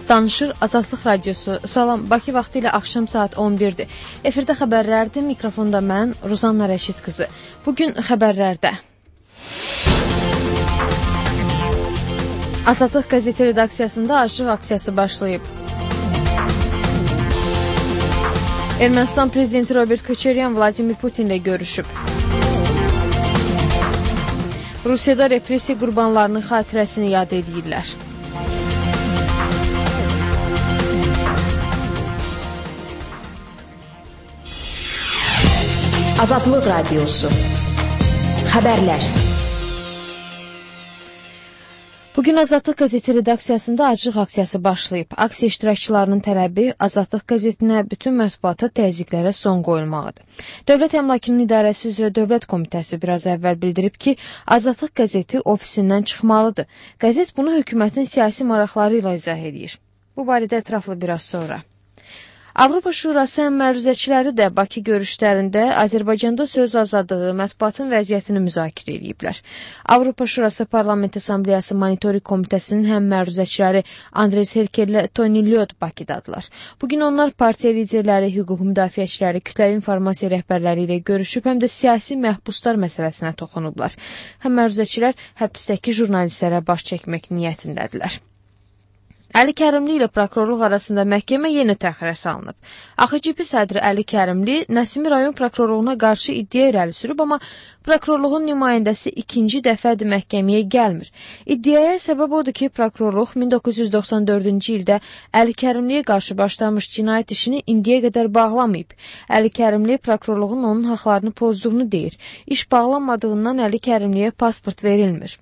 Danışır Azadlıq Radiosu. Salam, Bakı vaxtı ilə axşam saat 11-dir. Efirdə xəbərlərdir, mikrofonda mən, Ruzanna Rəşid qızı. Bugün xəbərlərdə. Azadlıq qəzeti redaksiyasında aclıq aksiyası başlayıb. Ermənistan prezidenti Robert Koçaryan Vladimir Putinlə görüşüb. Rusiyada repressiya qurbanlarının xatirəsini yad edirlər. Azadlıq Radiosu. Xəbərlər. Bugün Azadlıq qəzeti redaksiyasında aclıq aksiyası başlayıb. Aksiya iştirakçılarının tələbi Azadlıq qəzetinə bütün mətbuata təzyiqlərə son qoyulmağıdır. Dövlət Əmlakının İdarəsi üzrə Dövlət Komitəsi biraz əvvəl bildirib ki, Azadlıq qəzeti ofisindən çıxmalıdır. Qəzet bunu hökumətin siyasi maraqları ilə izah edir. Bu barədə ətraflı biraz sonra. Avropa Şurası həmməruzəçiləri də Bakı görüşlərində Azərbaycanda söz azadlığı, mətbuatın vəziyyətini müzakirə ediblər. Avropa Şurası Parlament Assambleyası Monitoring Komitəsinin həmməruzəçiləri Andres Herkel ilə Tony Lyot Bakıdadılar. Bugün onlar partiya liderləri, hüquq müdafiəçiləri, kütləvi informasiya rəhbərləri ilə görüşüb, həm də siyasi məhbuslar məsələsinə toxunublar. Həmməruzəçilər həbsdəki jurnalistlərə baş çəkmək niyyətindədirlər. Əli Kərimli ilə prokurorluq arasında məhkəmə yenə təxirə salınıb. AXCP sədri Əli Kərimli Nəsimi rayon prokurorluğuna qarşı iddia irəli sürüb, amma prokurorluğun nümayəndəsi ikinci dəfədir məhkəməyə gəlmir. İddiaya səbəb odur ki, prokurorluq 1994-cü ildə Əli Kərimliyə qarşı başlamış cinayət işini indiyə qədər bağlamayıb. Əli Kərimli prokurorluğun onun haqlarını pozduğunu deyir. İş bağlanmadığından Əli Kərimliyə pasport verilmir.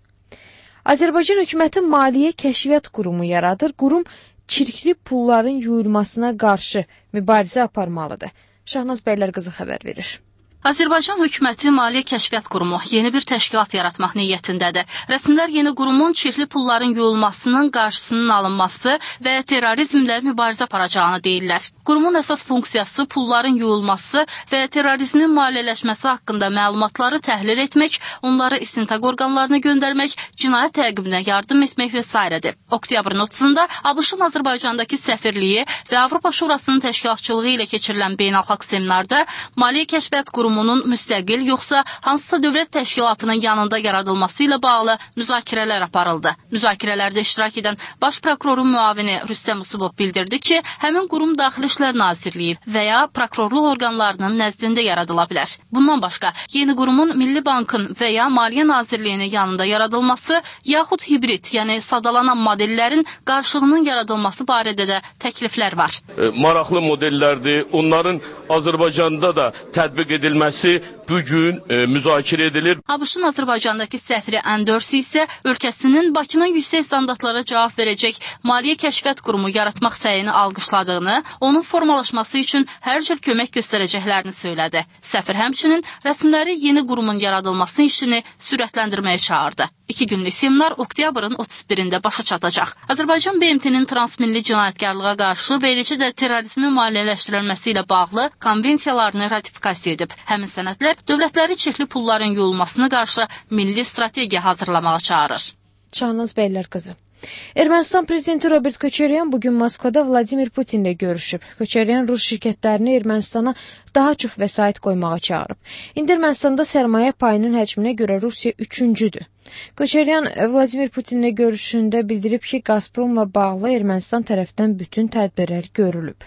Azərbaycan hökuməti Maliyyə Kəşfiyyat Qurumu yaradır. Qurum çirkli pulların yuyulmasına qarşı mübarizə aparmalıdır. Şahnaz Bəylər qızı xəbər verir. Azərbaycan hökuməti Maliyyə Kəşfiyyat Qurumu yeni bir təşkilat yaratmaq niyyətindədir. Rəsmilər yeni qurumun çirkli pulların yuyulmasının qarşısının alınması və terrorizmlə mübarizə aparacağını deyirlər. Qurumun əsas funksiyası pulların yuyulması və terrorizmin maliyyələşməsi haqqında məlumatları təhlil etmək, onları istintaq orqanlarına göndərmək, cinayət təqibinə yardım etmək və s. Oktyabrın 30-da ABŞ-ın Azərbaycandakı səfirliyi və Avropa Şurasının təşkilatçılığı ilə keçirilən beynəlxalq seminarda Maliyyə Kəşfiyyat Qurumunun müstəqil yoxsa hansısa dövlət təşkilatının yanında yaradılması ilə bağlı müzakirələr aparıldı. Müzakirələrdə iştirak edən Baş prokurorun müavini Rüstəm Usubov bildirdi ki, həmin qurum Daxili İşlər Nazirliyi və ya prokurorluq orqanlarının nəzdində yaradıla bilər. Bundan başqa, yeni qurumun Milli Bankın və ya Maliyyə Nazirliyinin yanında yaradılması, yaxud hibrid, yəni sadalanan modellərin qarşılığının yaradılması barədə də təkliflər var. Maraqlı modellərdir, onların Azərbaycanda da tətbiq edilməsi bugün müzakirə edilir. ABŞ-ın Azərbaycandakı səfiri Andersi isə ölkəsinin Bakının yüksək standartlara cavab verəcək Maliyyə Kəşfiyyat Qurumu yaratmaq səyini alqışladığını, onun formalaşması üçün hər cür kömək göstərəcəklərini söylədi. Səfir həmçinin rəsmləri yeni qurumun yaradılması işini sürətləndirməyə çağırdı. 2 günlük seminar oktyabrın 31-də başa çatacaq. Azərbaycan BMT-nin transmilli cinayətkarlığa qarşı və eləcə də terrorizmin maliyyələşdirilməsi ilə bağlı konvensiyalarını ratifikasiya edib. Həmin sənədlər dövlətləri çirkli pulların yuyulmasına qarşı milli strategiya hazırlamağa çağırır. Şahnaz Bəylər qızı. Ermənistan prezidenti Robert Koçaryan bugün Moskvada Vladimir Putinlə görüşüb. Koçaryan Rus şirkətlərini Ermənistana daha çox vəsait qoymağa çağırıb. İndi Ermənistanda sərmayə payının həcminə görə Rusiya 3-cüdür. Koçaryan Vladimir Putinlə görüşündə bildirib ki, Gazpromla bağlı Ermənistan tərəfindən bütün tədbirlər görülüb.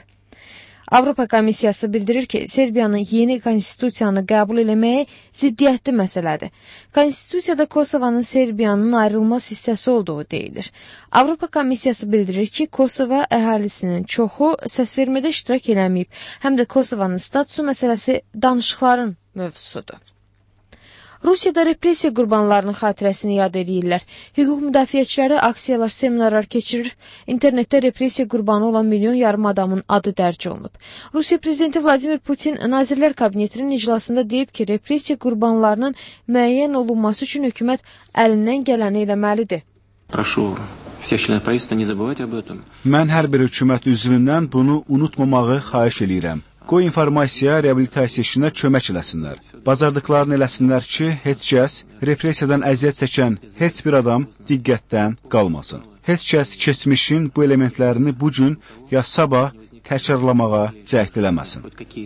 Avropa Komissiyası bildirir ki, Serbiyanın yeni konstitusiyanı qəbul eləməyi ziddiyyətli məsələdir. Konstitusiyada Kosovanın Serbiyanın ayrılmaz hissəsi olduğu deyilir. Avropa Komissiyası bildirir ki, Kosova əhalisinin çoxu səsvermədə iştirak eləməyib, həm də Kosovanın statusu məsələsi danışıqların mövzusudur. Rusiyada repressiya qurbanlarının xatirəsini yad edirlər. Hüquq müdafiəçiləri aksiyalar, seminarlar keçirir. İnternetdə repressiya qurbanı olan milyon yarım adamın adı dərc olunub. Rusiya prezidenti Vladimir Putin Nazirlər Kabinetinin iclasında deyib ki, repressiya qurbanlarının müəyyən olunması üçün hökumət əlindən gələni eləməlidir. Mən hər bir hökumət üzvündən bunu unutmamağı xahiş eləyirəm. Qoy informasiya, reabilitasiya işinə kömək eləsinlər. Bacardıqlarını eləsinlər ki, heç kəs, repressiyadan əziyyət çəkən heç bir adam diqqətdən qalmasın. Heç kəs keçmişin bu elementlərini bu gün ya sabah təkrarlamağa cəhd eləməsin.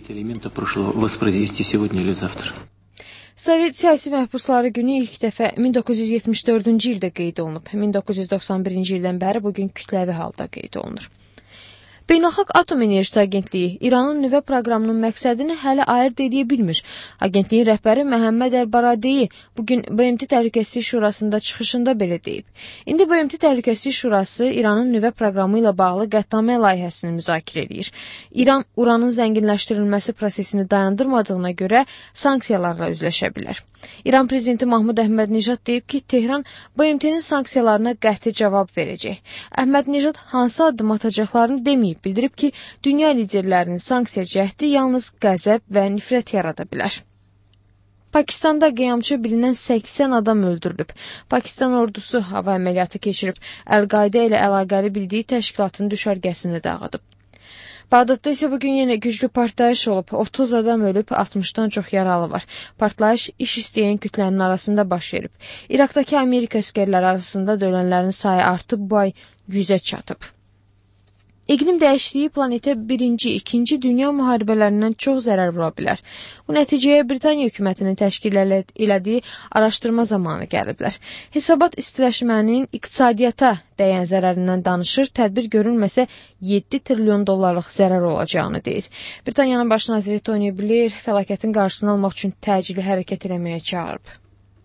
Sovet siyasi məhbusları günü ilk dəfə 1974-cü ildə qeyd olunub. 1991-ci ildən bəri bugün kütləvi halda qeyd olunur. Beynəlxalq Atom Enerjisi Agentliyi İranın nüvə proqramının məqsədini hələ ayırd edə bilmir. Agentliyin rəhbəri Məhəmməd Əl-Baradeyi bugün BMT Təhlükəsizlik Şurasında çıxışında belə deyib. İndi BMT Təhlükəsizlik Şurası İranın nüvə proqramı ilə bağlı qətnamə layihəsini müzakirə edir. İran uranın zənginləşdirilməsi prosesini dayandırmadığına görə sanksiyalarla üzləşə bilər. İran prezidenti Mahmud Əhmədnejad deyib ki, Tehran BMT-nin sanksiyalarına qəti cavab verəcək. Əhmədnejad hansı addım atacaqlarını deməyib, bildirib ki, dünya liderlərinin sanksiya cəhdi yalnız qəzəb və nifrət yarada bilər. Pakistanda qiyamçı bilinən 80 adam öldürülüb. Pakistan ordusu hava əməliyyatı keçirib, Əl-Qaidə ilə əlaqəli bildiyi təşkilatın düşərgəsini dağıdıb. Bağdadda isə bugün yenə güclü partlayış olub. 30 adam ölüb, 60-dan çox yaralı var. Partlayış iş istəyən kütlənin arasında baş verib. İraqdakı Amerika əskərləri arasında da ölənlərin sayı artıb, bu ay 100-ə çatıb. İqlim dəyişikliyi planetə 1-ci, 2-ci dünya müharibələrindən çox zərər vura bilər. Bu nəticəyə Britaniya hökumətinin təşkil elədiyi araşdırma zamanı gəliblər. Hesabat istiləşmənin iqtisadiyyata dəyən zərərindən danışır, tədbir görülməsə 7 trilyon dollarlıq zərər olacağını deyir. Britaniyanın baş naziri Tony Blair fəlakətin qarşısını almaq üçün təcili hərəkət etməyə çağırıb.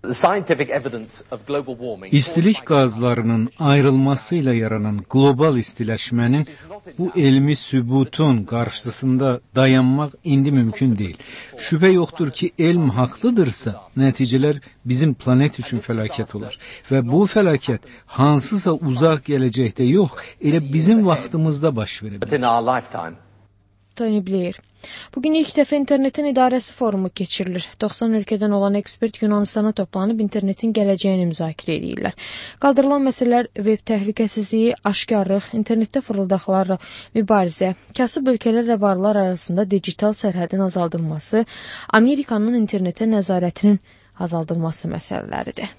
İstilik qazlarının ayrılması ilə yaranan qlobal istiləşmənin bu elmi sübutun qarşısında dayanmaq indi mümkün deyil. Şübhə yoxdur ki, elm haqlıdırsa, nəticələr bizim planet üçün fəlakət olar. Və bu fəlakət hansısa uzaq gələcəkdə yox, elə bizim vaxtımızda baş verə bilər. Tony Blair. Bugün ilk dəfə internetin idarəsi forumu keçirilir. 90 ölkədən olan ekspert Yunanistana toplanıb internetin gələcəyini müzakirə edirlər. Qaldırılan məsələlər web təhlükəsizliyi, aşkarlıq, internetdə fırıldaqlarla mübarizə, kasıb ölkələr və varlar arasında digital sərhədin azaldılması, Amerikanın internetə nəzarətinin azaldılması məsələləridir.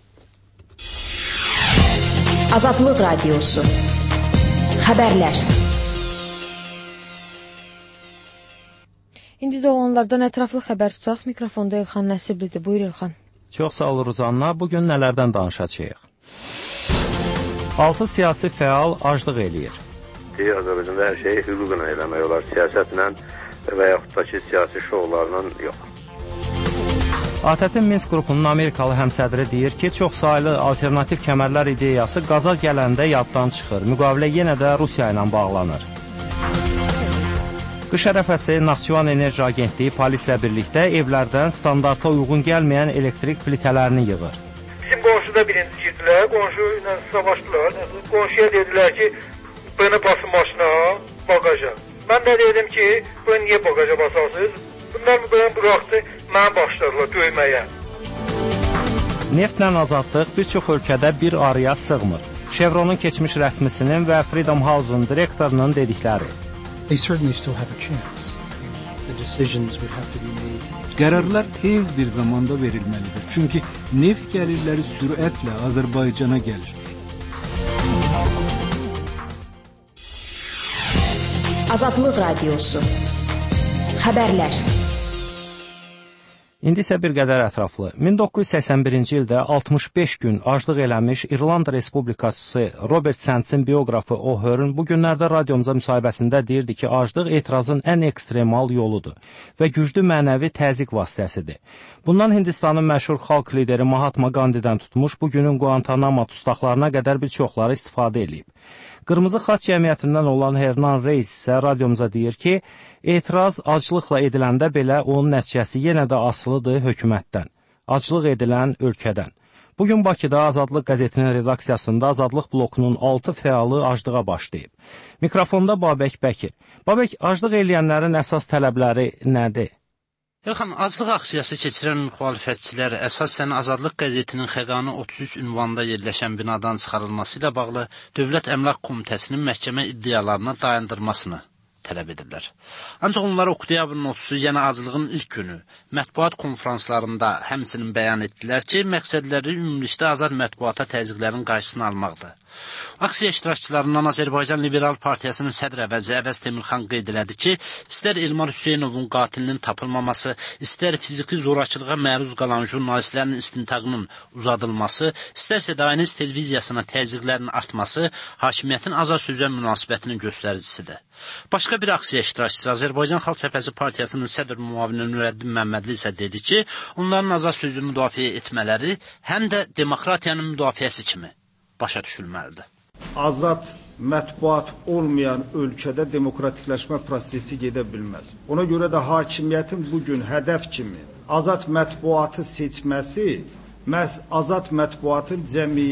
Azadlıq Radiosu. Xəbərlər. İndi də olanlardan ətraflı xəbər tutaq. Mikrofonda İlxan Nəsiblidir. Buyur İlxan. Çox sağ ol Ruzanna. Bugün nələrdən danışacağıq? 6 siyasi fəal aclıq eləyir. Azərbaycanda hər şeyi hüquqla eləmək olar. Siyasətlə və yaxud da ki, siyasi şovlarla yox. ATƏT-in Minsk qrupunun Amerikalı həmsədri deyir ki, çox saylı alternativ kəmərlər ideyası qaza gələndə yaddan çıxır. Müqavilə yenə də Rusiya ilə bağlanır. Qış ərəfəsi Naxçıvan Enerji Agentliyi polislə birlikdə evlərdən standarta uyğun gəlməyən elektrik plitələrini yığır. Bizim qonşuda birinci girdilər, qonşu ilə savaşdılar. Qonşuya dedilər ki, bunu basın maşına, bagaja. Mən də dedim ki, bunu niyə bagaja basarsınız? Bunlar bunu bıraxdı, mənə başladılar döyməyə. Neftlə azadlıq bir çox ölkədə bir araya sığmır. Chevronun keçmiş rəsmisinin və Freedom House-un direktorunun dedikləri. Qərarlar tez bir zamanda verilməlidir. Çünki neft gəlirləri sürətlə Azərbaycana gəlir. Azadlıq Radiosu. Xəbərlər. İndi isə bir qədər ətraflı. 1981-ci ildə 65 gün aclıq eləmiş İrlanda Respublikası Robert Sandsin bioqrafı O'Hearn bu günlərdə radiomuza müsahibəsində deyirdi ki, aclıq etirazın ən ekstremal yoludur və güclü mənəvi təzyiq vasitəsidir. Bundan Hindistanın məşhur xalq lideri Mahatma Gandhidən tutmuş bugünün Guantanamo dustaqlarına qədər bir çoxları istifadə edib. Qırmızı Xaç cəmiyyətindən olan Hernan Reis isə radiomuza deyir ki, etiraz aclıqla ediləndə belə onun nəticəsi yenə də asılıdır hökumətdən, aclıq edilən ölkədən. Bugün Bakıda Azadlıq qəzetinin redaksiyasında Azadlıq blokunun 6 fəalı aclığa başlayıb. Mikrofonda Babək Bəkir. Babək, aclıq eləyənlərin əsas tələbləri nədir? Elxan, aclıq aksiyası keçirən müxalifətçilər əsasən Azadlıq qəzetinin Xəqani 33 ünvanında yerləşən binadan çıxarılması ilə bağlı Dövlət Əmlak Komitəsinin məhkəmə iddialarına dayandırmasını tələb edirlər. Ancaq onlar oktyabrın 30-u, yəni aclığın ilk günü, mətbuat konferanslarında həmçinin bəyan etdilər ki, məqsədləri ümumilikdə azad mətbuata təzyiqlərin qarşısını almaqdır. Aksiya iştirakçılarından Azərbaycan Liberal Partiyasının sədr əvəzi Əvəz Temirxan qeyd elədi ki, istər Elmar Hüseynovun qatilinin tapılmaması, istər fiziki zorakılığa məruz qalan jurnalistlərin istintaqının uzadılması, istərsə Dayaniz televiziyasına təzyiqlərin artması hakimiyyətin azad sözə münasibətinin göstəricisidir. Başqa bir aksiya iştirakçısı Azərbaycan Xalq Cəbhəsi Partiyasının sədr müavini Nurəddin Məmmədli isə dedi ki, onların azad sözü müdafiə etmələri həm də demokratiyanın müdafiəsi kimi başa düşülməlidir. Azad mətbuat olmayan ölkədə demokratikləşmə prosesi gedə bilməz. Ona görə də hakimiyyətin bugün hədəf kimi azad mətbuatı seçməsi, məhz azad mətbuatın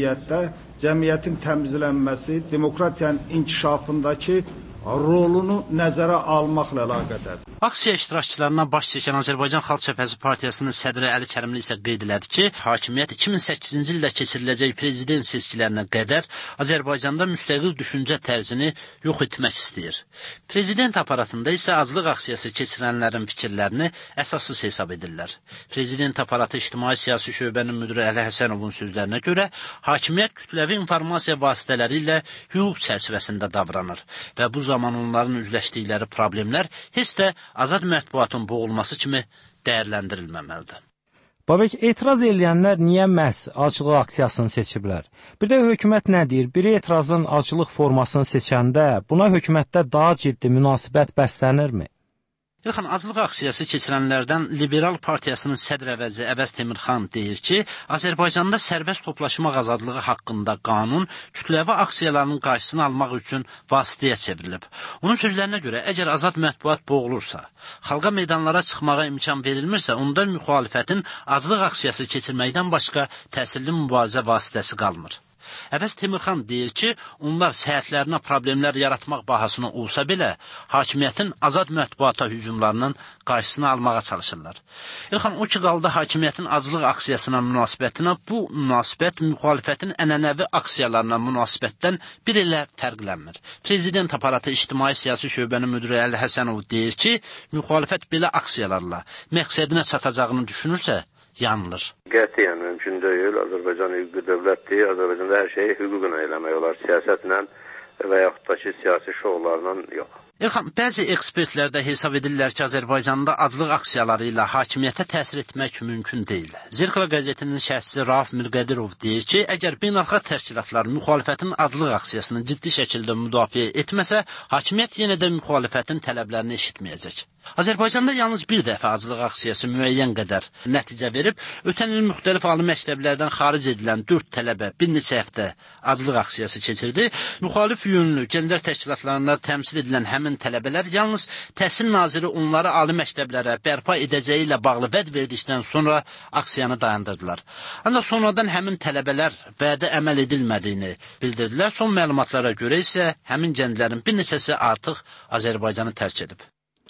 cəmiyyətin təmizlənməsi, demokratiyanın inkişafındakı rolunu nəzərə almaqla əlaqədədir. Aksiya iştirakçılarına baş çəkən Azərbaycan Xalq Cəbhəsi Partiyasının sədri Əli Kərimli isə qeyd elədi ki, hakimiyyət 2008-ci ildə keçiriləcək prezident seçkilərinə qədər Azərbaycanda müstəqil düşüncə tərzini yox etmək istəyir. Prezident aparatında isə azlıq aksiyası keçirənlərin fikirlərini əsassız hesab edirlər. Prezident aparatı İctimai Siyasi Şöbənin müdiri Əli Həsənovun sözlərinə görə, hakimiyyət kütləvi informasiya vasitələri ilə hüquq çərçivəsində davranır və bu zaman onların üzləşdikləri problemlər heç də azad mətbuatın boğulması kimi dəyərləndirilməməlidir. Babək, etiraz edənlər niyə məhz aclıq aksiyasını seçiblər? Bir də hökumət nə deyir? Biri etirazın aclıq formasını seçəndə buna hökumətdə daha ciddi münasibət bəslənirmi? Yaxın, aclıq aksiyası keçirənlərdən Liberal Partiyasının sədr əvəzi Əvəz Temirxan deyir ki, Azərbaycanda sərbəst toplaşmaq azadlığı haqqında qanun kütləvi aksiyaların qarşısını almaq üçün vasitəyə çevrilib. Onun sözlərinə görə, əgər azad mətbuat boğulursa, xalqa meydanlara çıxmağa imkan verilmirsə, onda müxalifətin aclıq aksiyası keçirməkdən başqa təsirli mübarizə vasitəsi qalmır. Əvəz Temirxan deyir ki, onlar səhətlərinə problemlər yaratmaq bahasına olsa belə, hakimiyyətin azad mətbuata hücumlarının qarşısını almağa çalışırlar. İlxan, o ki qaldı hakimiyyətin aclıq aksiyasına münasibətinə, bu münasibət müxalifətin ənənəvi aksiyalarına münasibətdən bir elə fərqlənmir. Prezident aparatı İctimai Siyasi Şöbənin müdiri Əli Həsənov deyir ki, müxalifət belə aksiyalarla məqsədinə çatacağını düşünürsə, yanılır. Qətiyyən mümkün deyil. Azərbaycan hüquqi dövlətdir. Azərbaycanda hər şeyi hüquqla eləmək olar. Siyasətlə və yaxud da ki, siyasi şovlarla yox. İlxan, bəzi ekspertlər də hesab edirlər ki, Azərbaycanda aclıq aksiyaları ilə hakimiyyətə təsir etmək mümkün deyil. Zirkala qəzetinin şərhçisi Rauf Mirqədirov deyir ki, əgər beynəlxalq təşkilatlar müxalifətin aclıq aksiyasını ciddi şəkildə müdafiə etməsə, hakimiyyət yenə də müxalifətin tələblərini eşitməyəcək. Azərbaycanda yalnız bir dəfə aclıq aksiyası müəyyən qədər nəticə verib, ötən il müxtəlif ali məktəblərdən xaric edilən 4 tələbə bir neçə həftə aclıq aksiyası keçirdi. Müxalif yönlü gənclər təşkilatlarında təmsil edilən həmin tələbələr yalnız Təhsil Naziri onları ali məktəblərə bərpa edəcəyi ilə bağlı vəd verdikdən sonra aksiyanı dayandırdılar. Ancaq sonradan həmin tələbələr vədə əməl edilmədiyini bildirdilər. Son məlumatlara görə isə həmin gənclərin bir neçəsi artıq Azərbaycanı tərk edib.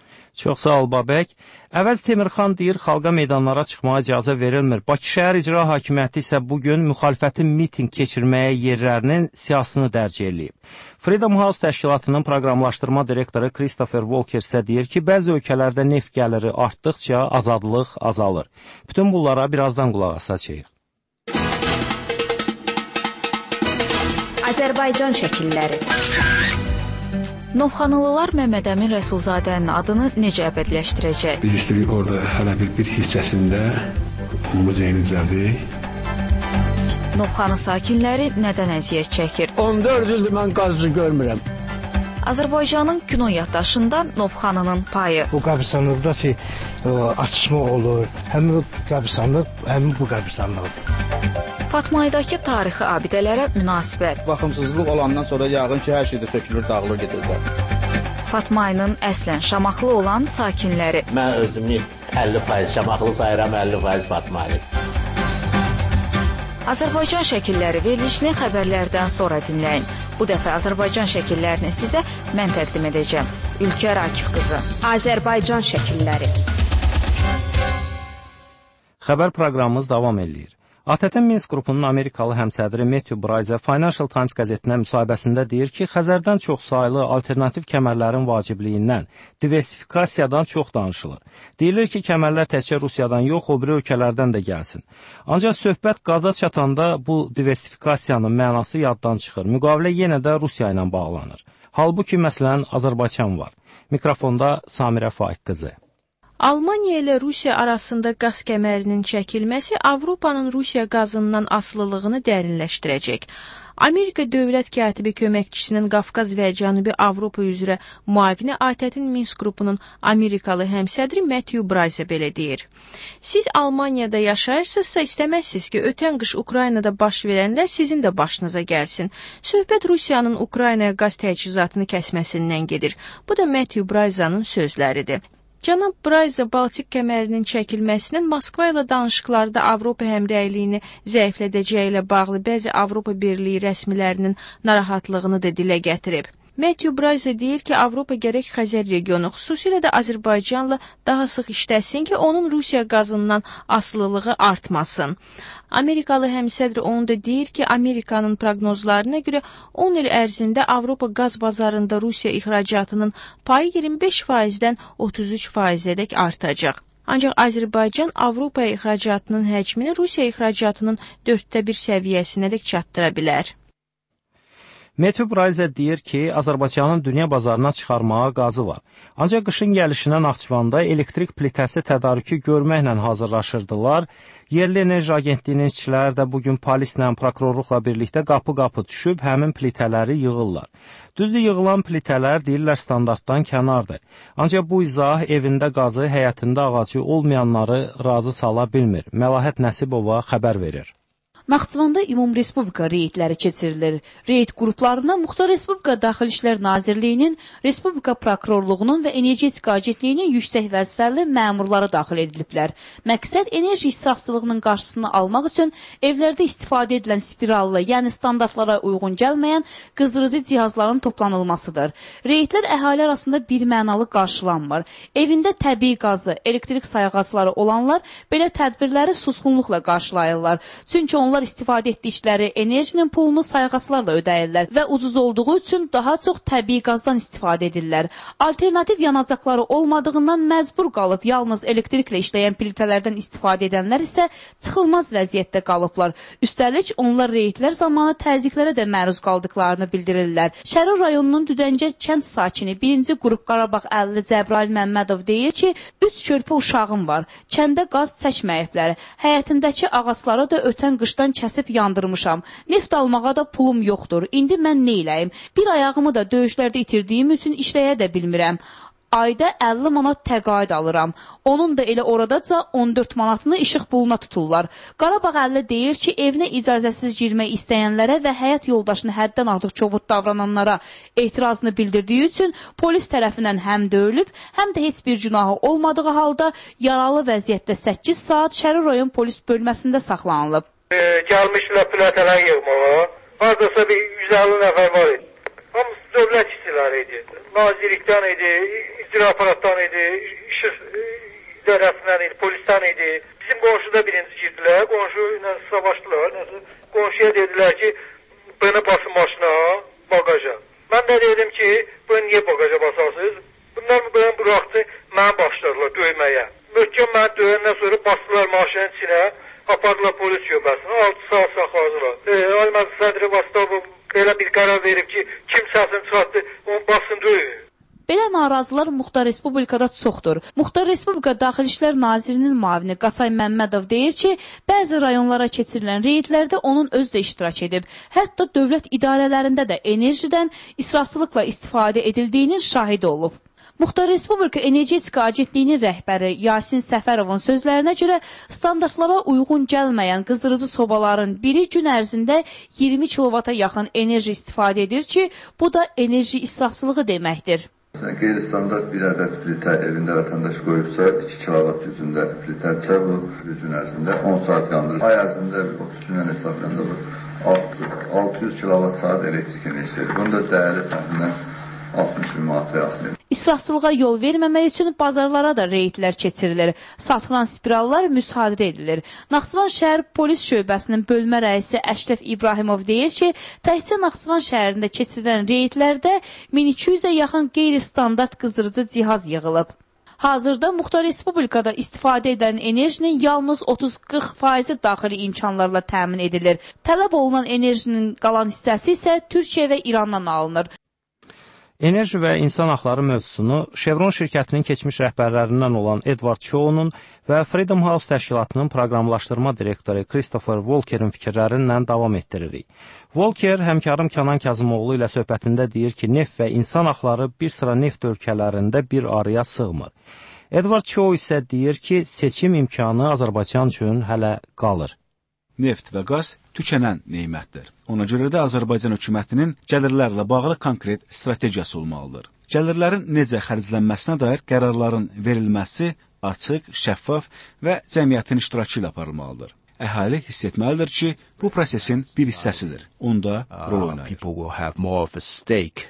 Çox sağ ol, Babək. Əvəz Temirxan deyir, xalqa meydanlara çıxmağa icazə verilmir. Bakı şəhər icra hakimiyyəti isə bugün müxalifətin miting keçirməyə yerlərinin siyasını dərc edib. Freedom House təşkilatının proqramlaşdırma direktoru Christopher Walker isə deyir ki, bəzi ölkələrdə neft gəliri artdıqca azadlıq azalır. Bütün bunlara birazdan qulaq asacağıq. Azərbaycan şəkilləri. Novxanılılar Məmməd Əmin Rəsulzadənin adını necə əbədiləşdirəcək? Biz istəyirik orada hələ bir hissəsində muzeyini düzəldək. Novxanı sakinləri nədən əziyyət çəkir? 14 ildir mən qazı görmürəm. Azərbaycanın kino yaddaşında Novxanının payı. Bu qəbristanlıqda ki, atışma olur. Həm bu qəbristanlıq, həm bu qəbristanlıqdır. Fatmaydakı tarixi abidələrə münasibət. Baxımsızlıq olandan sonra yağın ki, hər şeydə sökülür, dağılır, gedirlər. Fatmayının əslən Şamaxılı olan sakinləri. Mən özümü 50% Şamaxılı sayıram, 50% Fatmaylı. Azərbaycan şəkilləri verilişini xəbərlərdən sonra dinləyin. Bu dəfə Azərbaycan şəkillərini sizə mən təqdim edəcəm. Ülkər Akif qızı. Azərbaycan şəkilləri. Xəbər proqramımız davam edir. ATƏT-in Minsk qrupunun Amerikalı həmsədri Matthew Bryce Financial Times qəzetinə müsahibəsində deyir ki, Xəzərdən çoxsaylı alternativ kəmərlərin vacibliyindən, diversifikasiyadan çox danışılır. Deyilir ki, kəmərlər təkcə Rusiyadan yox, o biri ölkələrdən də gəlsin. Ancaq söhbət qaza çatanda bu diversifikasiyanın mənası yaddan çıxır. Müqavilə yenə də Rusiya ilə bağlanır. Halbuki, məsələn, Azərbaycan var. Mikrofonda Samirə Faiq qızı. Almaniya ilə Rusiya arasında qaz kəmərinin çəkilməsi Avropanın Rusiya qazından asılılığını dərinləşdirəcək. Amerika dövlət katibi köməkçisinin Qafqaz və Cənubi Avropa üzrə müavini ATƏT-in Minsk qrupunun Amerikalı həmsədri Matthew Bryce belə deyir. Siz Almaniyada yaşayırsınızsa istəməzsiniz ki, ötən qış Ukraynada baş verənlər sizin də başınıza gəlsin. Söhbət Rusiyanın Ukraynaya qaz təchizatını kəsməsindən gedir. Bu da Matthew Bryce'ın sözləridir. Cənab Bryce Baltik kəmərinin çəkilməsinin Moskva ilə danışıqlarda Avropa həmrəyliyini zəiflədəcəyi ilə bağlı bəzi Avropa Birliyi rəsmilərinin narahatlığını da dilə gətirib. Matthew Bryce deyir ki, Avropa gərək Xəzər regionu, xüsusilə də Azərbaycanla daha sıx işləsin ki, onun Rusiya qazından asılılığı artmasın. Amerikalı həmsədr onu da deyir ki, Amerikanın proqnozlarına görə 10 il ərzində Avropa qaz bazarında Rusiya ixracatının payı 25%-dən 33%-ədək artacaq. Ancaq Azərbaycan Avropaya ixracatının həcmini Rusiya ixracatının 1/4 səviyyəsinədək çatdıra bilər. Matthew Bryce deyir ki, Azərbaycanın dünya bazarına çıxarmağa qazı var. Ancaq qışın gəlişinə Naxçıvanda elektrik plitəsi tədarükü görməklə hazırlaşırdılar. Yerli Enerji Agentliyinin işçiləri də bugün polislə, prokurorluqla birlikdə qapı-qapı düşüb həmin plitələri yığırlar. Düzdür, yığılan plitələr deyirlər standartdan kənardır. Ancaq bu izah evində qazı, həyətində ağacı olmayanları razı sala bilmir. Məlahət Nəsibova xəbər verir. Naxçıvanda Ümumrespublika reydləri keçirilir. Reyd qruplarına Muxtar Respublika Daxili İşlər Nazirliyinin, Respublika Prokurorluğunun və Energetika Agentliyinin yüksək vəzifəli məmurları daxil ediliblər. Məqsəd enerji israfçılığının qarşısını almaq üçün evlərdə istifadə edilən spirallı, yəni standartlara uyğun gəlməyən qızdırıcı cihazların toplanılmasıdır. Reydlər əhali arasında bir mənalı qarşılanmır. Evində təbii qazı, elektrik sayğacları olanlar belə tədbirləri susqunluqla qarşılayırlar. Çünki onlar istifadə etdikləri enerjinin pulunu sayğaclarla ödəyirlər və ucuz olduğu üçün daha çox təbii qazdan istifadə edirlər. Alternativ yanacaqları olmadığından məcbur qalıb yalnız elektriklə işləyən plitələrdən istifadə edənlər isə çıxılmaz vəziyyətdə qalıblar. Üstəlik, onlar reydlər zamanı təzyiqlərə də məruz qaldıqlarını bildirirlər. Şərur rayonunun Düdəncə kənd sakini 1-ci qrup Qarabağ 50 Cəbrail Məmmədov deyir ki, 3 körpə uşağım var. Kəndə qaz çəkməyiblər. Həyətimdəki ağacları da ötən qışdan kəsib yandırmışam. Neft almağa da pulum yoxdur. İndi mən nə eləyim? Bir ayağımı da döyüşlərdə itirdiyim üçün işləyə də bilmirəm. Ayda 50 manat təqaüd alıram. Onun da elə oradaca 14 manatını işıq puluna tuturlar. Qarabağ 50 deyir ki, evinə icazəsiz girmək istəyənlərə və həyat yoldaşını həddən artıq çobud davrananlara etirazını bildirdiyi üçün polis tərəfindən həm döyülüb, həm də heç bir günahı olmadığı halda yaralı vəziyyətdə 8 saat Şərur rayon polis bölməsində saxlanılıb. Gəlmişlər plətələr yığmağa. Haradasa bir 150 nəfər var idi. Hamısı dövlət işçiləri idi. Nazirlikdən idi, icra aparatdan idi, işıq idarəsindən idi, polisdən idi. Bizim qonşuda birinci girdilər, qonşu ilə savaşdılar. Qonşuya dedilər ki, beni basın maşına, bagaja. Mən də dedim ki, bunu niyə bagaja basarsınız? Bunlar beni bıraktı, mən başladılar döyməyə. Möhkəm mən döyəndən sonra bastılar maşının içinə, apardılar polis şöbəsinə, 6 saat saxladılar. Almaz sədri Vastavov belə bir qərar verib ki, kim səsini çıxartdı, onu basın döyün. Belə narazılar Muxtar Respublikada çoxdur. Muxtar Respublika Daxili İşlər Nazirinin müavini Qaçay Məmmədov deyir ki, bəzi rayonlara keçirilən reydlərdə onun özü də iştirak edib. Hətta dövlət idarələrində də enerjidən israfçılıqla istifadə edildiyinin şahidi olub. Muxtar Respublika Energetika Agentliyinin rəhbəri Yasin Səfərovun sözlərinə görə standartlara uyğun gəlməyən qızdırıcı sobaların biri gün ərzində 20 kilovata yaxın enerji istifadə edir ki, bu da enerji israfçılığı deməkdir. Qeyri-standart bir ədəd plitə evində vətəndaş qoyubsa, 2 kilovat gücündə plitədirsə, bu gün ərzində 10 saat yandırır. Ay ərzində 30 gündən hesablarında bu 600 kilovat saat elektrik enerjisi. Bunun da dəyəri təxminən 60 bin manata yaxın edir. İsrafçılığa yol verməmək üçün bazarlara da reydlər keçirilir. Satılan spirallar müsadirə edilir. Naxçıvan şəhər polis şöbəsinin bölmə rəisi Əşrəf İbrahimov deyir ki, təkcə Naxçıvan şəhərində keçirilən reydlərdə 1200-ə yaxın qeyri-standart qızdırıcı cihaz yığılıb. Hazırda Muxtar Respublikada istifadə edən enerjinin yalnız 30-40% daxili imkanlarla təmin edilir. Tələb olunan enerjinin qalan hissəsi isə Türkiyə və İrandan alınır. Enerji və insan haqları mövzusunu Chevron şirkətinin keçmiş rəhbərlərindən olan Edward Cho'nun və Freedom House təşkilatının proqramlaşdırma direktoru Christopher Walker'in fikirlərindən davam etdiririk. Walker həmkarım Kənan Kazımoğlu ilə söhbətində deyir ki, neft və insan haqları bir sıra neft ölkələrində bir araya sığmır. Edward Cho isə deyir ki, seçim imkanı Azərbaycan üçün hələ qalır. Neft və qaz tükənən neymətdir. Ona görə də Azərbaycan hökumətinin gəlirlərlə bağlı konkret strategiyası olmalıdır. Gəlirlərin necə xərclənməsinə dair qərarların verilməsi açıq, şəffaf və cəmiyyətin iştirakı ilə aparılmalıdır. Əhali hiss etməlidir ki, bu prosesin bir hissəsidir. Onda rol oynayır. People will have more of a stake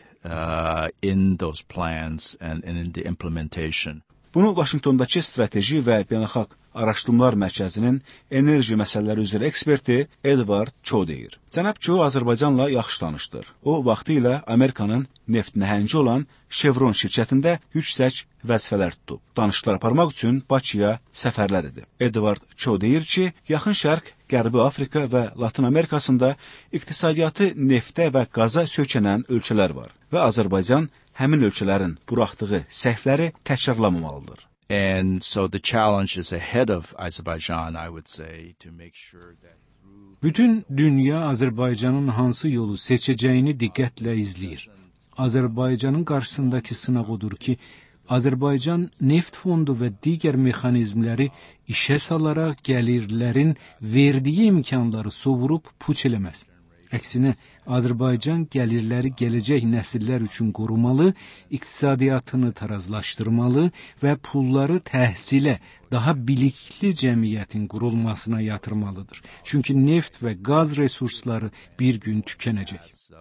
in those plans and in the implementation. Bunu Vaşinqtondakı Strateji və Beynəlxalq Araşdırmalar Mərkəzinin enerji məsələləri üzrə eksperti Edward Cho deyir. Cənab Cho Azərbaycanla yaxşı tanışdır. O, vaxtı ilə Amerikanın neft nəhəngi olan Chevron şirkətində yüksək vəzifələr tutub. Danışıqlar aparmaq üçün Bakıya səfərlər edib. Edward Cho deyir ki, Yaxın Şərq, Qərbi Afrika və Latin Amerikasında iqtisadiyyatı neftə və qaza sökənən ölkələr var və Azərbaycan həmin ölkələrin buraxdığı səhvləri təkrarlamamalıdır. And so the challenge is ahead of Azerbaijan, I would say, to make sure that bütün dünya Azərbaycanın hansı yolu seçəcəyini diqqətlə izləyir. Azərbaycanın qarşısındakı sınaq odur ki, Azərbaycan neft fondu və digər mexanizmləri işə salaraq gəlirlərin verdiyi imkanları sovurub puç eləməz. Əksinə, Azərbaycan gəlirləri gələcək nəsillər üçün qorumalı, iqtisadiyyatını tarazlaşdırmalı və pulları təhsilə, daha bilikli cəmiyyətin qurulmasına yatırmalıdır. Çünki neft və qaz resursları bir gün tükənəcək.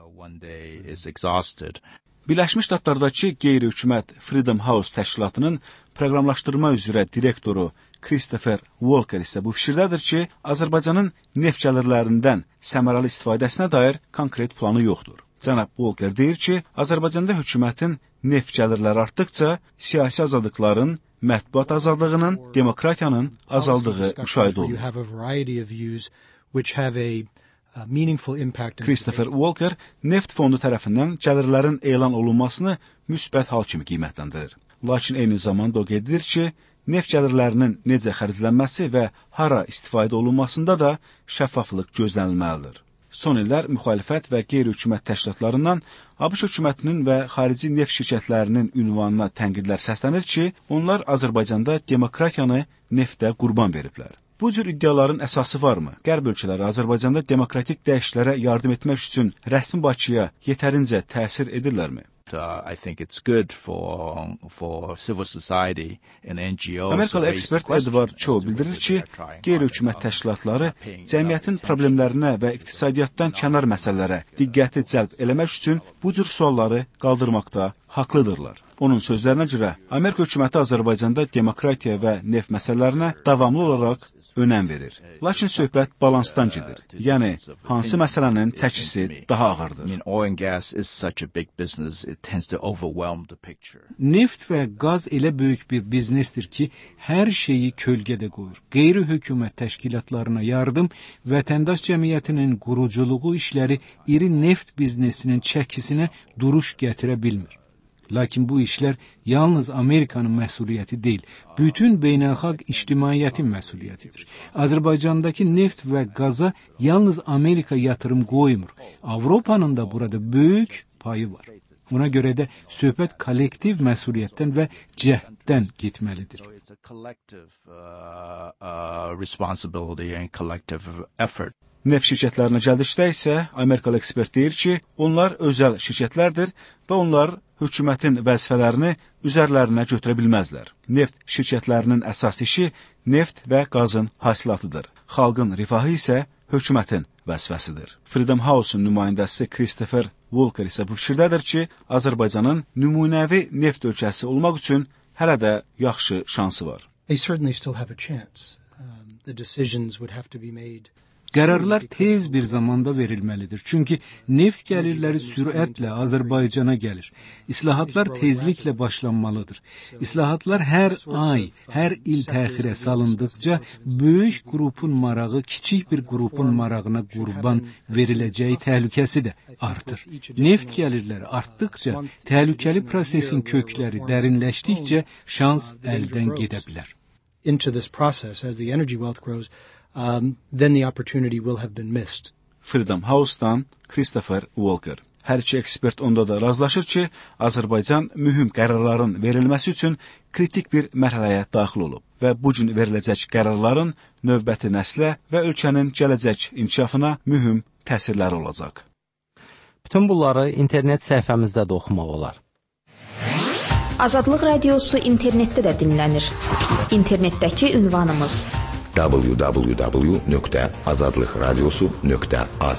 Birləşmiş Ştatlardakı qeyri-hökumət Freedom House təşkilatının proqramlaşdırma üzrə direktoru Christopher Walker isə bu fikirdədir ki, Azərbaycanın neft gəlirlərindən səmərəli istifadəsinə dair konkret planı yoxdur. Cənab Walker deyir ki, Azərbaycanda hökumətin neft gəlirləri artdıqca siyasi azadlıqların, mətbuat azadlığının, demokratiyanın azaldığı müşahidə olunur. Christopher Walker neft fondu tərəfindən gəlirlərin elan olunmasını müsbət hal kimi qiymətləndirir. Lakin eyni zamanda o qeyd edir ki, neft gəlirlərinin necə xərclənməsi və hara istifadə olunmasında da şəffaflıq gözlənilməlidir. Son illər müxalifət və qeyri-hökumət təşkilatlarından ABŞ hökumətinin və xarici neft şirkətlərinin ünvanına tənqidlər səslənir ki, onlar Azərbaycanda demokratiyanı neftə qurban veriblər. Bu cür iddiaların əsası varmı? Qərb ölkələri Azərbaycanda demokratik dəyişikliklərə yardım etmək üçün rəsmi Bakıya yetərincə təsir edirlərmi? I think it's good for civil society and NGOs. Amerikalı ekspert Edward Cho bildirir ki, qeyri-hökumət təşkilatları cəmiyyətin problemlərinə və iqtisadiyyatdan kənar məsələlərə diqqəti cəlb eləmək üçün bu cür sualları qaldırmaqda haqlıdırlar. Onun sözlərinə görə, Amerika hökuməti Azərbaycanda demokratiya və neft məsələlərinə davamlı olaraq önəm verir. Lakin söhbət balansdan gedir. Yəni, hansı məsələnin çəkisi daha ağırdır? Neft və qaz elə böyük bir biznesdir ki, hər şeyi kölgədə qoyur. Qeyri-hökumət təşkilatlarına yardım, vətəndaş cəmiyyətinin quruculuğu işləri iri neft biznesinin çəkisinə duruş gətirə bilmir. Lakin bu işlər yalnız Amerikanın məsuliyyəti deyil, bütün beynəlxalq ictimaiyyətin məsuliyyətidir. Azərbaycandakı neft və qaza yalnız Amerika yatırım qoymur. Avropanın da burada böyük payı var. Ona görə də söhbət kollektiv məsuliyyətdən və cəhddən getməlidir. Neft şirkətlərinə gəldikdə isə Amerikalı ekspert deyir ki, onlar özəl şirkətlərdir və onlar hökumətin vəzifələrini üzərlərinə götürə bilməzlər. Neft şirkətlərinin əsas işi neft və qazın hasilatıdır. Xalqın rifahı isə hökumətin vəzifəsidir. Freedom House-un nümayəndəsi Christopher Walker isə bu fikirdədir ki, Azərbaycanın nümunəvi neft ölkəsi olmaq üçün hələ də yaxşı şansı var. They certainly still have a chance. The decisions would have to be made. Qərarlar tez bir zamanda verilməlidir. Çünki neft gəlirləri sürətlə Azərbaycana gəlir. İslahatlar tezliklə başlanmalıdır. İslahatlar hər ay, hər il təxirə salındıqca böyük qrupun marağı kiçik bir qrupun marağına qurban veriləcəyi təhlükəsi də artır. Neft gəlirləri artdıqca, təhlükəli prosesin kökləri dərinləşdikcə şans əldən gedə bilər. Into this process, as the energy wealth grows, then the opportunity will have been missed. Freedom House-dan Christopher Walker. Hər iki ekspert onda da razılaşır ki, Azərbaycan mühüm qərarların verilməsi üçün kritik bir mərhələyə daxil olub və bu gün veriləcək qərarların növbəti nəslə və ölkənin gələcək inkişafına mühüm təsirləri olacaq. Bütün bunları internet səhifəmizdə də oxumaq olar. Azadlıq Radiosu internetdə də dinlənir. İnternetdəki ünvanımız www.azadlıqradiosu.az.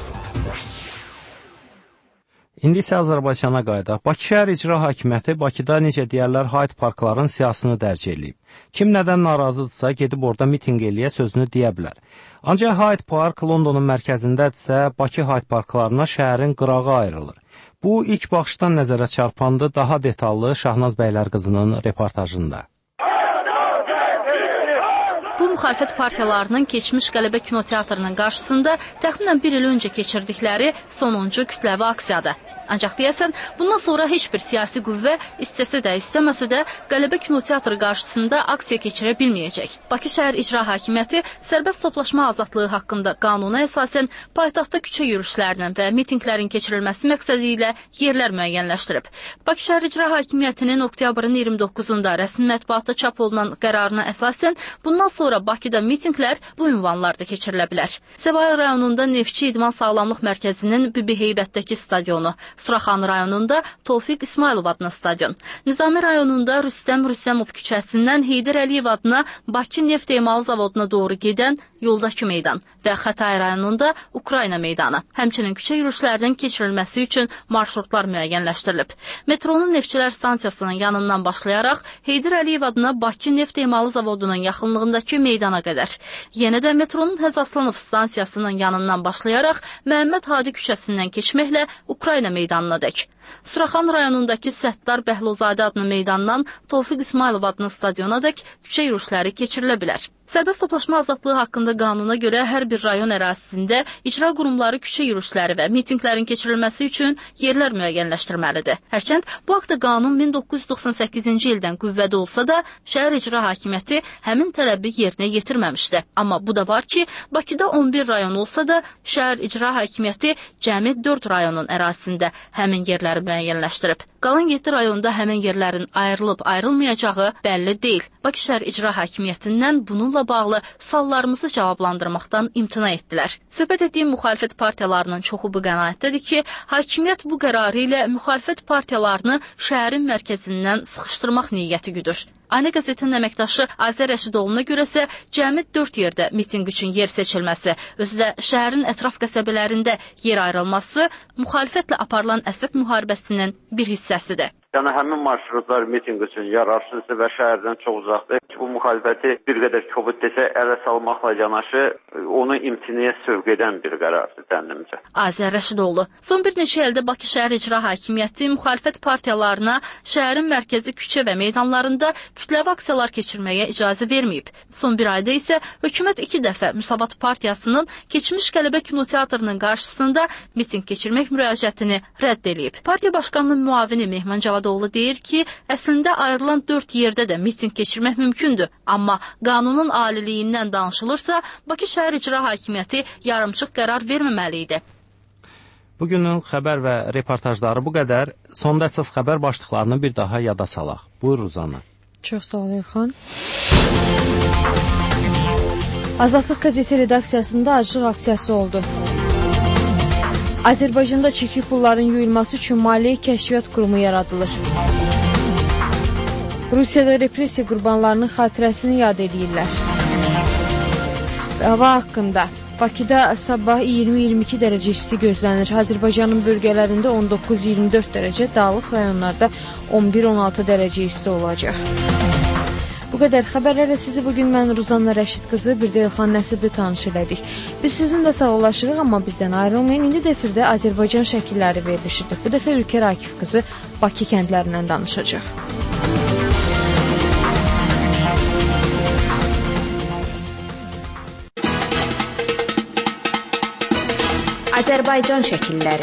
İndi isə Azərbaycana qayıdaq. Bakı şəhər icra hakimiyyəti Bakıda necə deyərlər Hyde parkların siyasını dərc edib. Kim nədən narazıdırsa gedib orada mitinq eləyə sözünü deyə bilər. Ancaq Hyde Park Londonun mərkəzindədirsə Bakı Hyde parklarına şəhərin qırağı ayrılır. Bu ilk baxışdan nəzərə çarpandı, daha detallı Şahnaz bəylər qızının reportajında. Bu müxalifət partiyalarının keçmiş Qələbə kinoteatrının qarşısında təxminən bir il öncə keçirdikləri sonuncu kütləvi aksiyadır. Ancaq deyəsən, bundan sonra heç bir siyasi qüvvə istəsə də, istəməsə də Qələbə kinoteatrı qarşısında aksiya keçirə bilməyəcək. Bakı şəhər icra hakimiyyəti sərbəst toplaşma azadlığı haqqında qanuna əsasən paytaxtda küçə yürüşlərinin və mitinqlərin keçirilməsi məqsədi ilə yerlər müəyyənləşdirib. Bakı şəhər icra hakimiyyətinin oktyabrın 29-da rəsmi mətbuatda çap olunan qərarına əsasən bundan sonra Bakıda mitinqlər bu ünvanlarda keçirilə bilər. Səbail rayonunda Neftçi İdman Sağlamlıq Mərkəzinin Bibi Heybətdəki stadionu, Suraxanı rayonunda Tofiq İsmailov adına stadion, Nizami rayonunda Rüstəm Rüstəmov küçəsindən Heydər Əliyev adına Bakı Neft Emalı Zavoduna doğru gedən Yoldakı meydan və Xətay rayonunda Ukrayna meydanı. Həmçinin küçə yürüşlərinin keçirilməsi üçün marşrutlar müəyyənləşdirilib. Metronun Neftçilər stansiyasının yanından başlayaraq Heydər Əliyev adına Bakı Neft Emalı Zavodunun yaxınlığındakı meydana qədər. Yenə də metronun Həzaslanov stansiyasının yanından başlayaraq Məhəmməd Hadi küçəsindən keçməklə Ukrayna meydanına dək. Suraxan rayonundakı Səttar Bəhlozadə adlı meydandan Tofiq İsmailov adlı stadiona dək küçə yürüşləri keçirilə bilər. Sərbəst toplaşma azadlığı haqqında qanuna görə hər bir rayon ərazisində icra qurumları küçə yürüşləri və mitinqlərin keçirilməsi üçün yerlər müəyyənləşdirməlidir. Hərçənd bu haqda qanun 1998-ci ildən qüvvədə olsa da, şəhər icra hakimiyyəti həmin tələbi yerinə yetirməmişdi. Amma bu da var ki, Bakıda 11 rayon olsa da, şəhər icra hakimiyyəti cəmi 4 rayonun ərazisində həmin yerləri müəyyənləşdirib. Qalan 7 rayonda həmin yerlərin ayrılıb-ayrılmayacağı bəlli deyil. Bakı şəhər icra hakimiyyətindən bununla bağlı suallarımızı cavablandırmaqdan imtina etdilər. Söhbət etdiyim müxalifət partiyalarının çoxu bu qənaətdədir ki, hakimiyyət bu qərarı ilə müxalifət partiyalarını şəhərin mərkəzindən sıxışdırmaq niyyəti güdür. Aynı qəzetinin əməkdaşı Azər Rəşidoğlu'na görəsə, cəmi 4 yerdə mitinq üçün yer seçilməsi, özü də şəhərin ətraf qəsəbələrində yer ayrılması müxalifətlə aparılan əsəb müharibəsinin bir hissəsidir. Yəni həmin marşrutlar mitinq üçün yararsızdır və şəhərdən çox uzaqdır. Bu müxalifəti bir qədər kobud desə ələ salmaqla yanaşı onu imtinaya sövq edən bir qərardır tənnimcə. Azər Rəşidoğlu, son bir neçə ildə Bakı şəhər icra hakimiyyəti müxalifət partiyalarına şəhərin mərkəzi küçə və meydanlarında kütləvi aksiyalar keçirməyə icazə verməyib. Son bir ayda isə hökumət 2 dəfə Müsavat partiyasının keçmiş Qələbə kinoteatrının qarşısında mitinq keçirmək müraciətini rədd edib. Partiya başqanının müavini Mehman Cavadoğlu deyir ki, əslində ayrılan 4 yerdə də mitinq keçirmək mümkündür. Amma qanunun aliliyindən danışılırsa, Bakı şəhər icra hakimiyyəti yarımçıq qərar verməməli idi. Bugünün xəbər və reportajları bu qədər. Sonda əsas xəbər başlıqlarını bir daha yada salaq. Buyur Ruzanna. Çox sağ ol İlxan. Azadlıq qəzeti redaksiyasında aclıq aksiyası oldu. Azərbaycanda çirkli pulların yuyulması üçün maliyyə kəşfiyyat qurumu yaradılır. Rusiyada repressiya qurbanlarının xatirəsini yad edirlər. Hava haqqında. Bakıda sabah 20-22 dərəcə isti gözlənir. Azərbaycanın bölgələrində 19-24 dərəcə, dağlıq rayonlarda 11-16 dərəcə isti olacaq. Bu qədər xəbərlərlə sizi bugün mən Ruzanna Rəşid qızı, bir də İlxan Nəsibli tanış elədik. Biz sizinlə sağollaşırıq, amma bizdən ayrılmayın. İndi də efirdə Azərbaycan şəkilləri verilişidir. Bu dəfə Ülkər Akif qızı Bakı kəndlərindən danışacaq. Azərbaycan şəkilləri.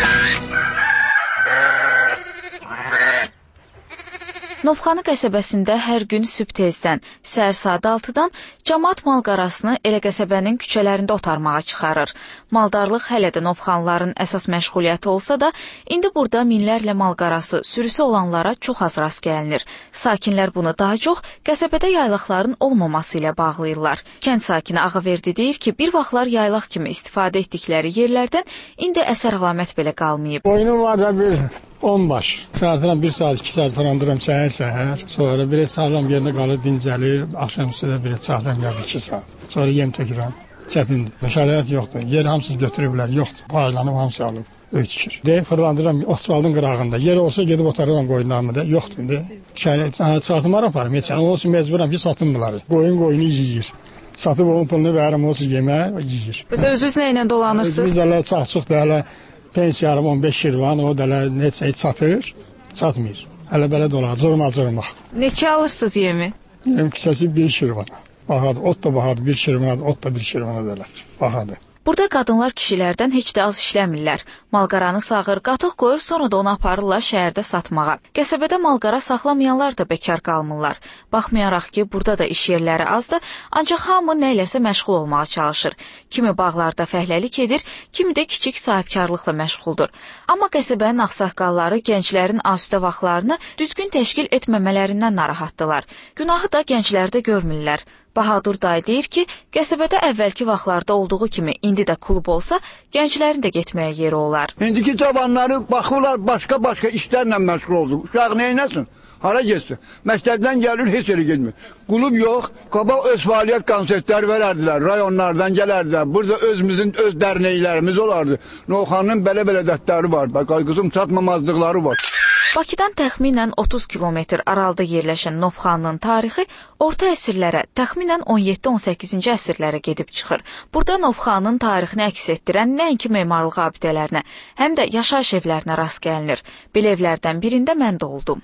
Novxanı qəsəbəsində hər gün sübh tezdən, səhər saat 6-dan cəmaət malqarasını elə qəsəbənin küçələrində otarmağa çıxarır. Maldarlıq hələ də Novxanlıların əsas məşğuliyyəti olsa da, indi burada minlərlə malqarası, sürüsü olanlara çox az rast gəlinir. Sakinlər bunu daha çox qəsəbədə yaylaqların olmaması ilə bağlayırlar. Kənd sakini Ağaverdi deyir ki, bir vaxtlar yaylaq kimi istifadə etdikləri yerlərdən indi əsər əlamət belə qalmayıb. Oyunum var da bir 10 baş. Saatına 1 saat, 2 saat falan duram səhər. Sonra bir sağlam yerində qalır, dincəlir. Axşamüstü də bir saatım ya 2 saat. Sonra yem tökürəm. Çətindir. Şərait yoxdur. Yer hamısını götürüblər. Yoxdur. Paylanıb hamısı alıb. Öykür. Deyib fırlandıram asfaltın qırağında. Yer olsa gedib otarıram qoyunlarımı da. Yoxdur. Şərait satımlar aparım. Heç onun üçün məcburam ki, satım bunları. Qoyunu yeyir. Satıb onun pulunu verirəm, olsa yemək yeyir. Özünüz nə ilə dolanırsınız? Biz hələ çox-çox da hələ pensiyarım 15 şirvan, o da neçə satır, satmır. Hələ belə dolar, cırmaq. Neçə alırsınız yemi? Yem kisəsi 1 şirvana. Bahadır, ot da bahadır, 1 şirvanadır, ot da 1 şirvana deyirlər. Bahadır. Burada qadınlar kişilərdən heç də az işləmirlər. Malqaranı sağır, qatıq qoyur, sonra da onu aparırlar şəhərdə satmağa. Qəsəbədə malqara saxlamayanlar da bekar qalmırlar. Baxmayaraq ki, burada da iş yerləri azdır, ancaq hamı nə iləsə məşğul olmağa çalışır. Kimi bağlarda fəhləlik edir, kimi də kiçik sahibkarlıqla məşğuldur. Amma qəsəbənin ağsaqqalları gənclərin asudə vaxtlarını düzgün təşkil etməmələrindən narahatdılar. Günahı da gənclərdə görmürlər. Bahadur dayı deyir ki, qəsəbədə əvvəlki vaxtlarda olduğu kimi indi də klub olsa, gənclərin də getməyə yeri olar. İndiki cavanları baxırlar, başqa işlərlə məşğul oldu. Uşaq neynəsin? Hara getsin? Məktəbdən gəlir, heç yeri getmir. Klub yox, qabaq öz fəaliyyət konsertlər verərdilər, rayonlardan gələrdilər. Burada özümüzün öz dərnəklərimiz olardı. Novxanın belə dərdləri var, qızım çatmamazlıqları var. Bakıdan təxminən 30 kilometr aralıda yerləşən Novxanının tarixi orta əsrlərə, təxminən 17-18-ci əsrlərə gedib çıxır. Burada Novxanının tarixini əks etdirən nəinki memarlıq abidələrinə, həm də yaşayış evlərinə rast gəlinir. Belə evlərdən birində mən də oldum.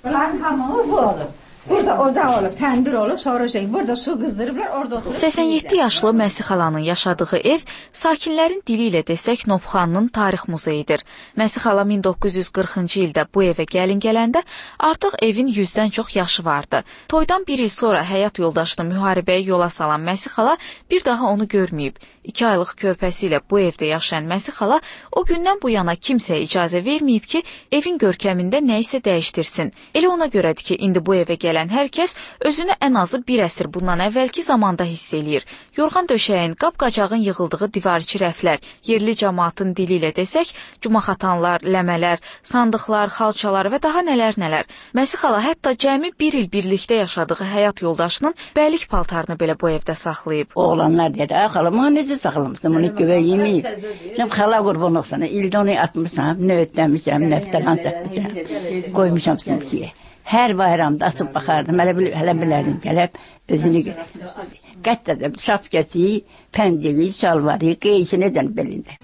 Burada ocaq olub, təndir olub, sonra burada su qızdırıblar, orada oturub. 87 yaşlı Məsih xalanın yaşadığı ev, sakinlərin dili ilə desək Novxanının tarix muzeyidir. Məsih xala 1940-cı ildə bu evə gəlin gələndə artıq evin 100-dən çox yaşı vardı. Toydan bir il sonra həyat yoldaşını müharibəyə yola salan Məsih xala bir daha onu görməyib. 2 aylıq körpəsi ilə bu evdə yaşayan Məsih xala o gündən bu yana kimsəyə icazə verməyib ki, evin görkəmində nə isə dəyişdirsin. Elə ona görədir ki, indi bu evə gələn hər kəs özünü ən azı bir əsr bundan əvvəlki zamanda hiss eləyir. Yorğan döşəyin, qab-qacağın yığıldığı divarçı rəflər, yerli cəmaatın dili ilə desək, cumaxatanlar, ləmələr, sandıqlar, xalçalar və daha nələr. Məsih xala hətta cəmi bir il birlikdə yaşadığı həyat yoldaşının bəylik paltarını belə bu evdə saxlayıb. Oğlanlar dedi, xalama necə saxlamışsın, bunu göbək yeməyib. Şimdi xala qurban olsana, ildə onu atmışam, növətləmişəm, nəftəlan çəkmişəm, qoymuşam simkiyə. Hər bayramda açıb baxardım, hələ bilərdim, gəlib özünü götürdüm. Qəttədə şapkəsi, pəndili, şalvarı, qeyşi necən belində.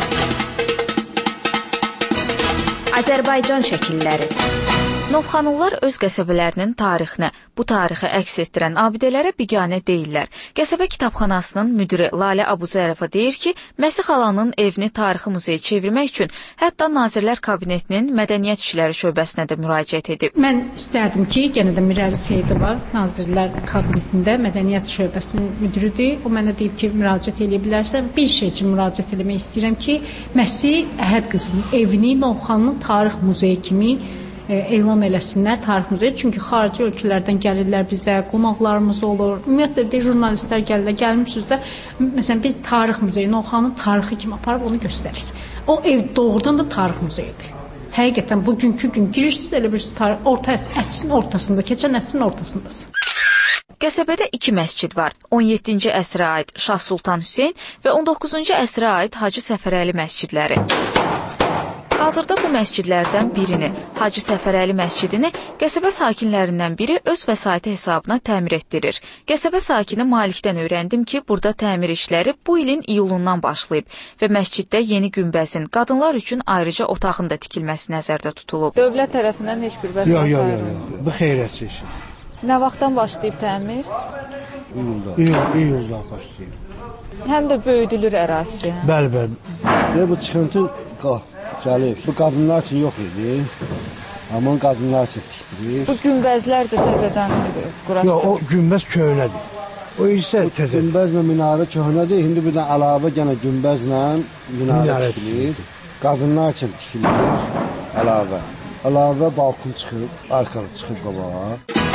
Azərbaycan şəkilləri. Novxanlılar öz qəsəbələrinin tarixinə, bu tarixi əks etdirən abidələrə biganə deyirlər. Qəsəbə kitabxanasının müdiri Lalə Abuzərəfə deyir ki, Məsih xalanın evini tarixi muzeyə çevirmək üçün hətta Nazirlər Kabinetinin Mədəniyyət İşləri şöbəsinə də müraciət edib. Mən istərdim ki, yenə də Mirəli Seyidi var, Nazirlər Kabinetində Mədəniyyət şöbəsinin müdiridir. O mənə deyib ki, müraciət edə bilərsən. Bir şey üçün müraciət etmək istəyirəm ki, Məsih Əhəd qızının evini Novxanının tarix muzeyi kimi elan eləsinlər tarix muzeyi. Çünki xarici ölkələrdən gəlirlər bizə, qonaqlarımız olur. Ümumiyyətlə də jurnalistlər gəlirlər. Gəlmişsiniz də, məsələn, biz tarix muzeyi, Novxanın tarixi kimi aparıb onu göstərik. O ev doğrudan da tarix muzeyidir. Həqiqətən bugünkü gün girirsiniz, elə bir tarix, əsrin ortasında, keçən əsrin ortasındasınız. Qəsəbədə 2 məscid var. 17-ci əsrə aid Şah Sultan Hüseyn və 19-cu əsrə aid Hacı Səfərəli məscidləri. Hazırda bu məscidlərdən birini, Hacı Səfərəli məscidini qəsəbə sakinlərindən biri öz vəsaiti hesabına təmir etdirir. Qəsəbə sakini Malikdən öyrəndim ki, burada təmir işləri bu ilin iyulundan başlayıb və məsciddə yeni günbəzin, qadınlar üçün ayrıca otağın da tikilməsi nəzərdə tutulub. Dövlət tərəfindən heç bir vəsait Yox, bu xeyriyyətçi işi. Nə vaxtdan başlayıb təmir? İyulda başlayıb. Həm də böyüdülür ərazisi. Bəli. Bu çıxıntı gəlib. Bu qadınlar üçün yox idi. Amma qadınlar üçün tikdirir. Bu günbəzlər də təzədən quraq. Yox, o günbəz köhnədir. O isə təzə. Günbəzlə minarə köhnədir. İndi bir də əlavə yenə günbəzlə minarə tikilir. Qadınlar üçün tikilir. Əlavə balkon çıxıb, arxalı çıxıb qabağa.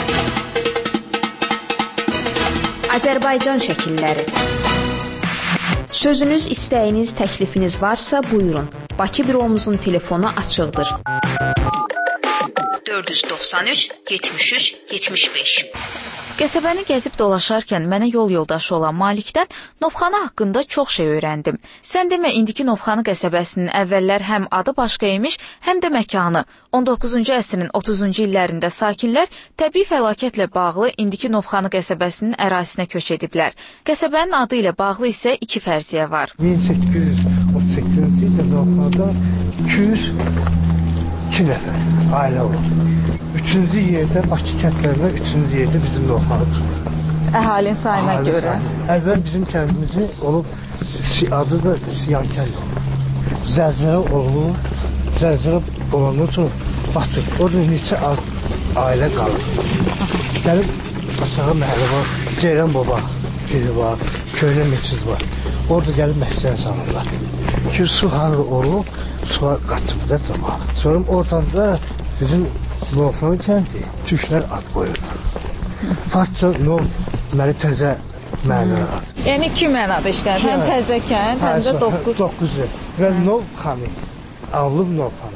Azərbaycan şəkilləri. Sözünüz, istəyiniz, təklifiniz varsa buyurun. Bakı büromuzun telefonu açıqdır. 493 73 75. Qəsəbəni gəzib dolaşarkən mənə yol yoldaşı olan Malikdən Novxanı haqqında çox şey öyrəndim. Sən demə, indiki Novxanı qəsəbəsinin əvvəllər həm adı başqa imiş, həm də məkanı. 19-cu əsrin 30-cu illərində sakinlər təbii fəlakətlə bağlı indiki Novxanı qəsəbəsinin ərazisinə köç ediblər. Qəsəbənin adı ilə bağlı isə 2 fərziyyə var. 1838-ci ildə Novxanada 202 nəfər ailə olub. 3-cü yerdə Bakı kəndlərində, 3-cü yerdə bizim Novxanıdır. Əhalinin sayına görə. Əvvəl bizim kəndimizin olub, adı da Siyankənd olub. Zəlzələ olub, zəlzələ olandan sonra batıb. Orada neçə ailə qalır. Gəlib aşağı məhəllə var, Ceyran Baba biri var, köhnə meçid var. Orada gəlib məsələ salırlar. Ki, su harı olub, suya qaçıb da camaat. Sonra oradan da bizim Novxanı kəndi türklər ad qoyurdu. Farsça Nov, deməli təzə mənada ad. Yəni 2 mənada işlənir. Həm təzə kənd, həm də 9. Və Novxanı, Avlub Novxanı.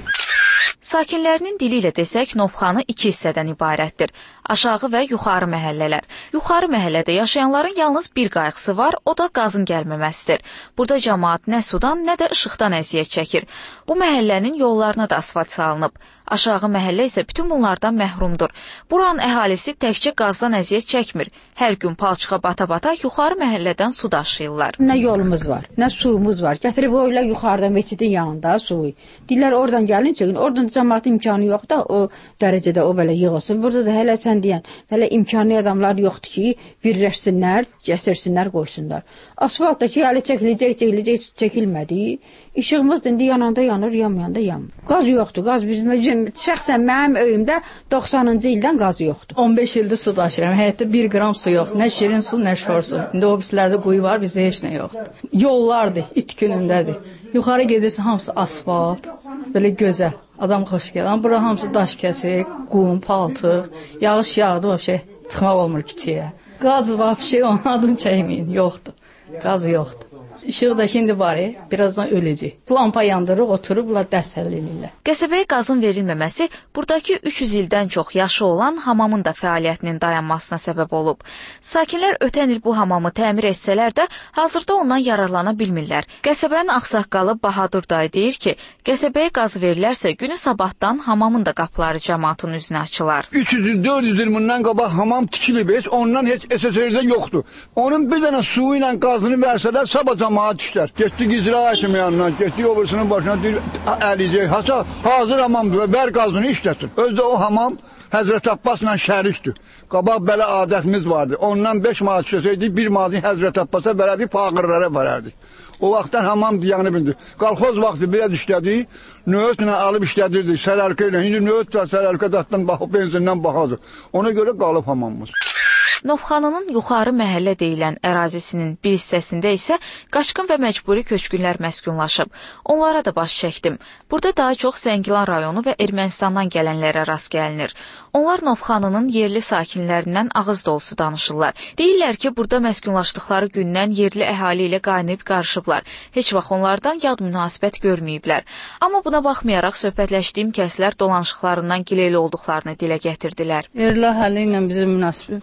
Sakinlərinin dili ilə desək, Novxanı 2 hissədən ibarətdir. Aşağı və yuxarı məhəllələr. Yuxarı məhəllədə yaşayanların yalnız bir qayğısı var, o da qazın gəlməməsidir. Burada cəmaat nə sudan, nə də işıqdan əziyyət çəkir. Bu məhəllənin yollarına da asfalt salınıb. Aşağı məhəllə isə bütün bunlardan məhrumdur. Buranın əhalisi təkcə qazdan əziyyət çəkmir. Hər gün palçığa bata-bata yuxarı məhəllədən su daşıyırlar. Nə yolumuz var, nə suyumuz var. Gətirib qoyurlar yuxarıda meçidin yanında suyu. Deyirlər oradan gəlin çəkin. Oradan cəmaat imkanı yox da o dərəcədə o belə yığılsın. Burada da hələ sən deyən, hələ imkanlı adamlar yoxdur ki, birləşsinlər, gətirsinlər, qoysunlar. Asfalt da ki, hələ çəkiləcək, çəkilmədi. İşığımız indi yananda yanır, yanmayanda yanmır. Qaz yoxdur, qaz bizim şəxsən mənim öyümdə 90-cı ildən qaz yoxdur. 15 ildir su daşıyıram. Həyətdə 1 qram su yoxdur. Nə şirin su, nə şor su. İndi o bizlərdə quyu var, bizdə heç nə yoxdur. Yollardır, it günündədir. Yuxarı gedirsən, hamısı asfalt, belə gözəl. Adam xoş gəlir. Bura hamısı daş kəsik, qum, paltıq. Yağış yağdı, vəbşə çıxmaq olmur kiçiyə. Qaz vəbşə onun adını çəkməyin, yoxdur. Qaz yoxdur. İşıq da şimdi var, birazdan öləcək. Lampa yandırıb, oturublar, dərsəl edirlər. Qəsəbəyə qazın verilməməsi buradakı 300 ildən çox yaşı olan hamamın da fəaliyyətinin dayanmasına səbəb olub. Sakinlər ötən il bu hamamı təmir etsələr də, hazırda ondan yararlana bilmirlər. Qəsəbənin ağsaqqalı Bahadur dayı deyir ki, qəsəbəyə qaz verilərsə, günü sabahdan hamamın da qapıları cəmaatın üzünə açılar. 300-400 il bundan qabaq hamam tikilib, ondan heç SSR-də yoxdur. Onun bir dənə suyu ilə qazını versələr, sabah cəmaat işlər. Getdik icra hakimi yanından, getdik obursunun başına deyir, əliyəcək. Hazır hamamdır, ver qazını işləsin. Özdə o hamam Həzrət Abbasla şərikdir. Qabaq belə adətimiz vardı. Ondan 5 manat işləsəydik, 1 manatı Həzrət Abbasa verərdik, fağırlara verərdik. O vaxtdan hamam diyanı bildi. Qalxoz vaxtı biraz işlədik, nöğütlə alıb işlədirdik, sərərkə ilə. İndi nöğüt və sərərkə datdan baxıb, benzindən baxadır. Ona görə qalıb hamamımız. Novxanının yuxarı məhəllə deyilən ərazisinin bir hissəsində isə qaçqın və məcburi köçkünlər məskunlaşıb. Onlara da baş çəkdim. Burada daha çox Zəngilan rayonu və Ermənistandan gələnlərə rast gəlinir. Onlar Novxanının yerli sakinlərindən ağız dolusu danışırlar. Deyirlər ki, burada məskunlaşdıqları gündən yerli əhali ilə qaynayıb qarışıblar. Heç vaxt onlardan yad münasibət görməyiblər. Amma buna baxmayaraq söhbətləşdiyim kəslər dolanışıqlarından gileyli olduqlarını dilə gətirdilər. Yerli əhali ilə bizim münasibətimiz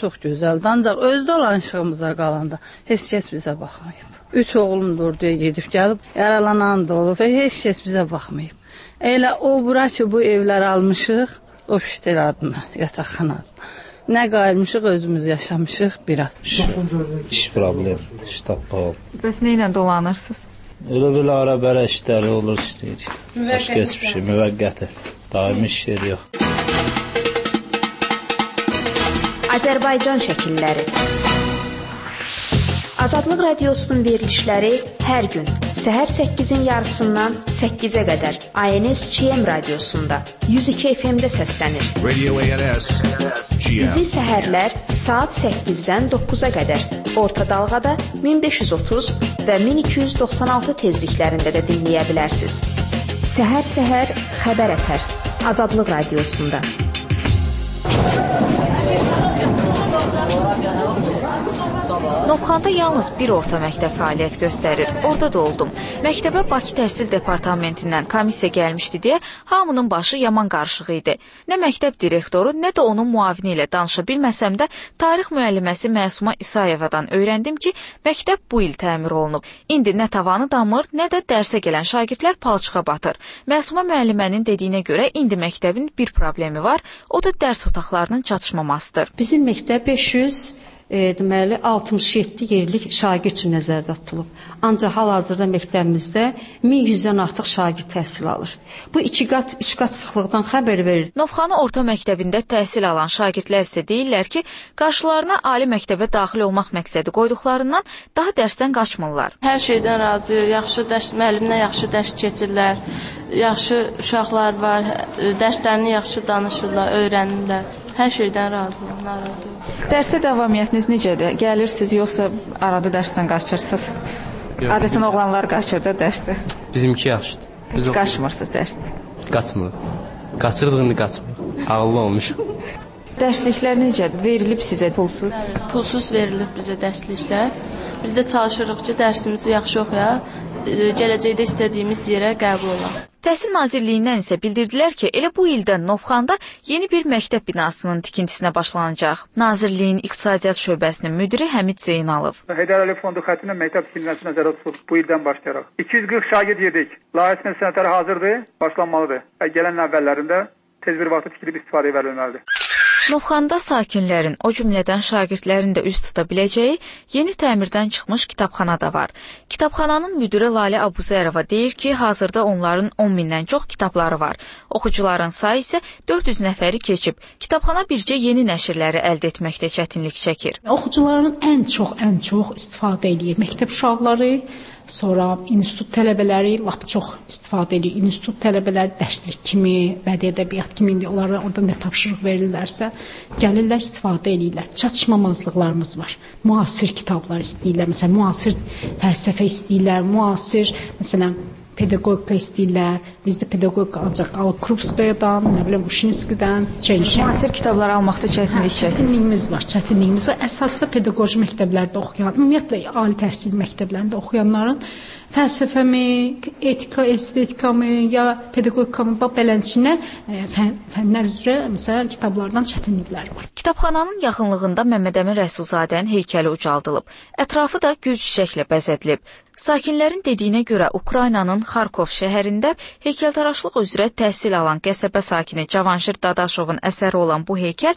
çox gözəldir. Ancaq özdə olan işığımıza qalanda heç kəs bizə baxmayıb. 3 oğlum da orduya gedib gəlib, yaralanan da olub, heç kəs bizə baxmayıb. Elə o bura ki, bu evləri almışıq, o şişdəl adına, yataqxanadır. Nə qayırmışıq, özümüz yaşamışıq, bir atmışıq. İş problemi, ştat pahalı. Bəs nə ilə dolanırsınız? Elə ara-bəra işləri olur, işləyirik. Başqa heç bir şey, müvəqqəti. Daimi iş yeri yox. Azərbaycan şəkilləri. Azadlıq Radiosunun verilişləri hər gün səhər 8-in yarısından 8-ə qədər ANS-GM radiosunda 102 FM-də səslənir. Radio ANS. Bizi səhərlər saat 8-dən 9-a qədər orta dalğada 1530 və 1296 tezliklərində də dinləyə bilərsiniz. Səhər-səhər xəbər ətər Azadlıq Radiosunda. Novxanda yalnız bir orta məktəb fəaliyyət göstərir. Orada da oldum. Məktəbə Bakı Təhsil Departamentindən komissiya gəlmişdi deyə hamının başı yaman qarışıq idi. Nə məktəb direktoru, nə də onun müavini ilə danışa bilməsəm də tarix müəlliməsi Məsuma İsayevadan öyrəndim ki, məktəb bu il təmir olunub. İndi nə tavanı damır, nə də dərsə gələn şagirdlər palçığa batır. Məsuma müəllimənin dediyinə görə indi məktəbin bir problemi var, o da dərs otaqlarının çatışmamasıdır. Bizim məktəb 500 deməli 67 yerlik şagird üçün nəzərdə tutulub. Ancaq hal-hazırda məktəbimizdə 1100-dən artıq şagird təhsil alır. Bu 2 qat, 3 qat sıxlıqdan xəbər verir. Novxanı orta məktəbində təhsil alan şagirdlər isə deyirlər ki, qarşılarına ali məktəbə daxil olmaq məqsədi qoyduqlarından daha dərsdən qaçmırlar. Hər şeydən razıyıq. Yaxşı dərs, müəllimlə yaxşı dərs keçirlər. Yaxşı uşaqlar var. Dərslərini yaxşı danışırlar, öyrənirlər. Hər şeydən razıyam, narazıyam. Dərsə davamiyyətiniz necədir? Gəlirsiniz yoxsa arada dərsdən qaçırsınız? Adətən oğlanlar qaçır da dərsdə. Bizimki yaxşıdır. Hiç qaçmırsınız dərsdə? Qaçmırıq. Qaçırdıq, indi qaçmırıq. Ağıllı olmuşuq. Dərsliklər necədir? Verilib sizə pulsuz? Pulsuz verilib bizə dərsliklər. Biz də çalışırıq ki, dərsimizi yaxşı oxuyaq, gələcəkdə istədiyimiz yerə qəbul olaq. Təhsil Nazirliyindən isə bildirdilər ki, elə bu ildən Novxanda yeni bir məktəb binasının tikintisinə başlanacaq. Nazirliyin İqtisadiyyat şöbəsinin müdiri Həmid Zeynalov. Heydər Əliyev Fondu xəttinin məktəb tikilməsi nəzərdə tutulub bu ildən başlayaraq. 240 şagird yedik. Layihəsinin sənədləri hazırdır, başlanmalıdır. Gələn əvvəllərində tez bir vaxtda tikilib istifadəyə verilməlidir. Novxanda sakinlərin, o cümlədən şagirdlərin də üz tuta biləcəyi yeni təmirdən çıxmış kitabxana da var. Kitabxananın müdiri Lalə Abuzərova deyir ki, hazırda onların 10 mindən çox kitabları var. Oxucuların sayı isə 400 nəfəri keçib. Kitabxana bircə yeni nəşrləri əldə etməkdə çətinlik çəkir. Oxucuların ən çox istifadə edir məktəb uşaqları, sonra institut tələbələri lap çox istifadə edir. İnstitut tələbələri dərslik kimi, bədii ədəbiyyat kimi indi onlara orada nə tapşırıq verirlərsə, gəlirlər istifadə edirlər. Çatışmamazlıqlarımız var. Müasir kitablar istəyirlər, məsələn, müasir fəlsəfə istəyirlər, müasir, məsələn, pedaqogika istəyirlər. Bizdə pedaqogika ancaq Krupskayadan, nə bilim, Uşinskidən, müasir kitablar almaqda çətinliyimiz var. Əsasda pedaqoji məktəblərdə oxuyan, ümumiyyətlə ali təhsil məktəblərində oxuyanların fəlsəfəmi, etika, estetikami ya pedaqogikami belənçinə fənlər üzrə məsələn kitablardan çətinliklər var. Kitabxananın yaxınlığında Məmmədəmin Rəsulzadənin heykəli ucaldılıb. Ətrafı da gül çiçəklə bəzədilib. Sakinlərin dediyinə görə Ukraynanın Xarkov şəhərində heykəltaraşlıq üzrə təhsil alan qəsəbə sakini Cavanşir Dadaşovun əsəri olan bu heykəl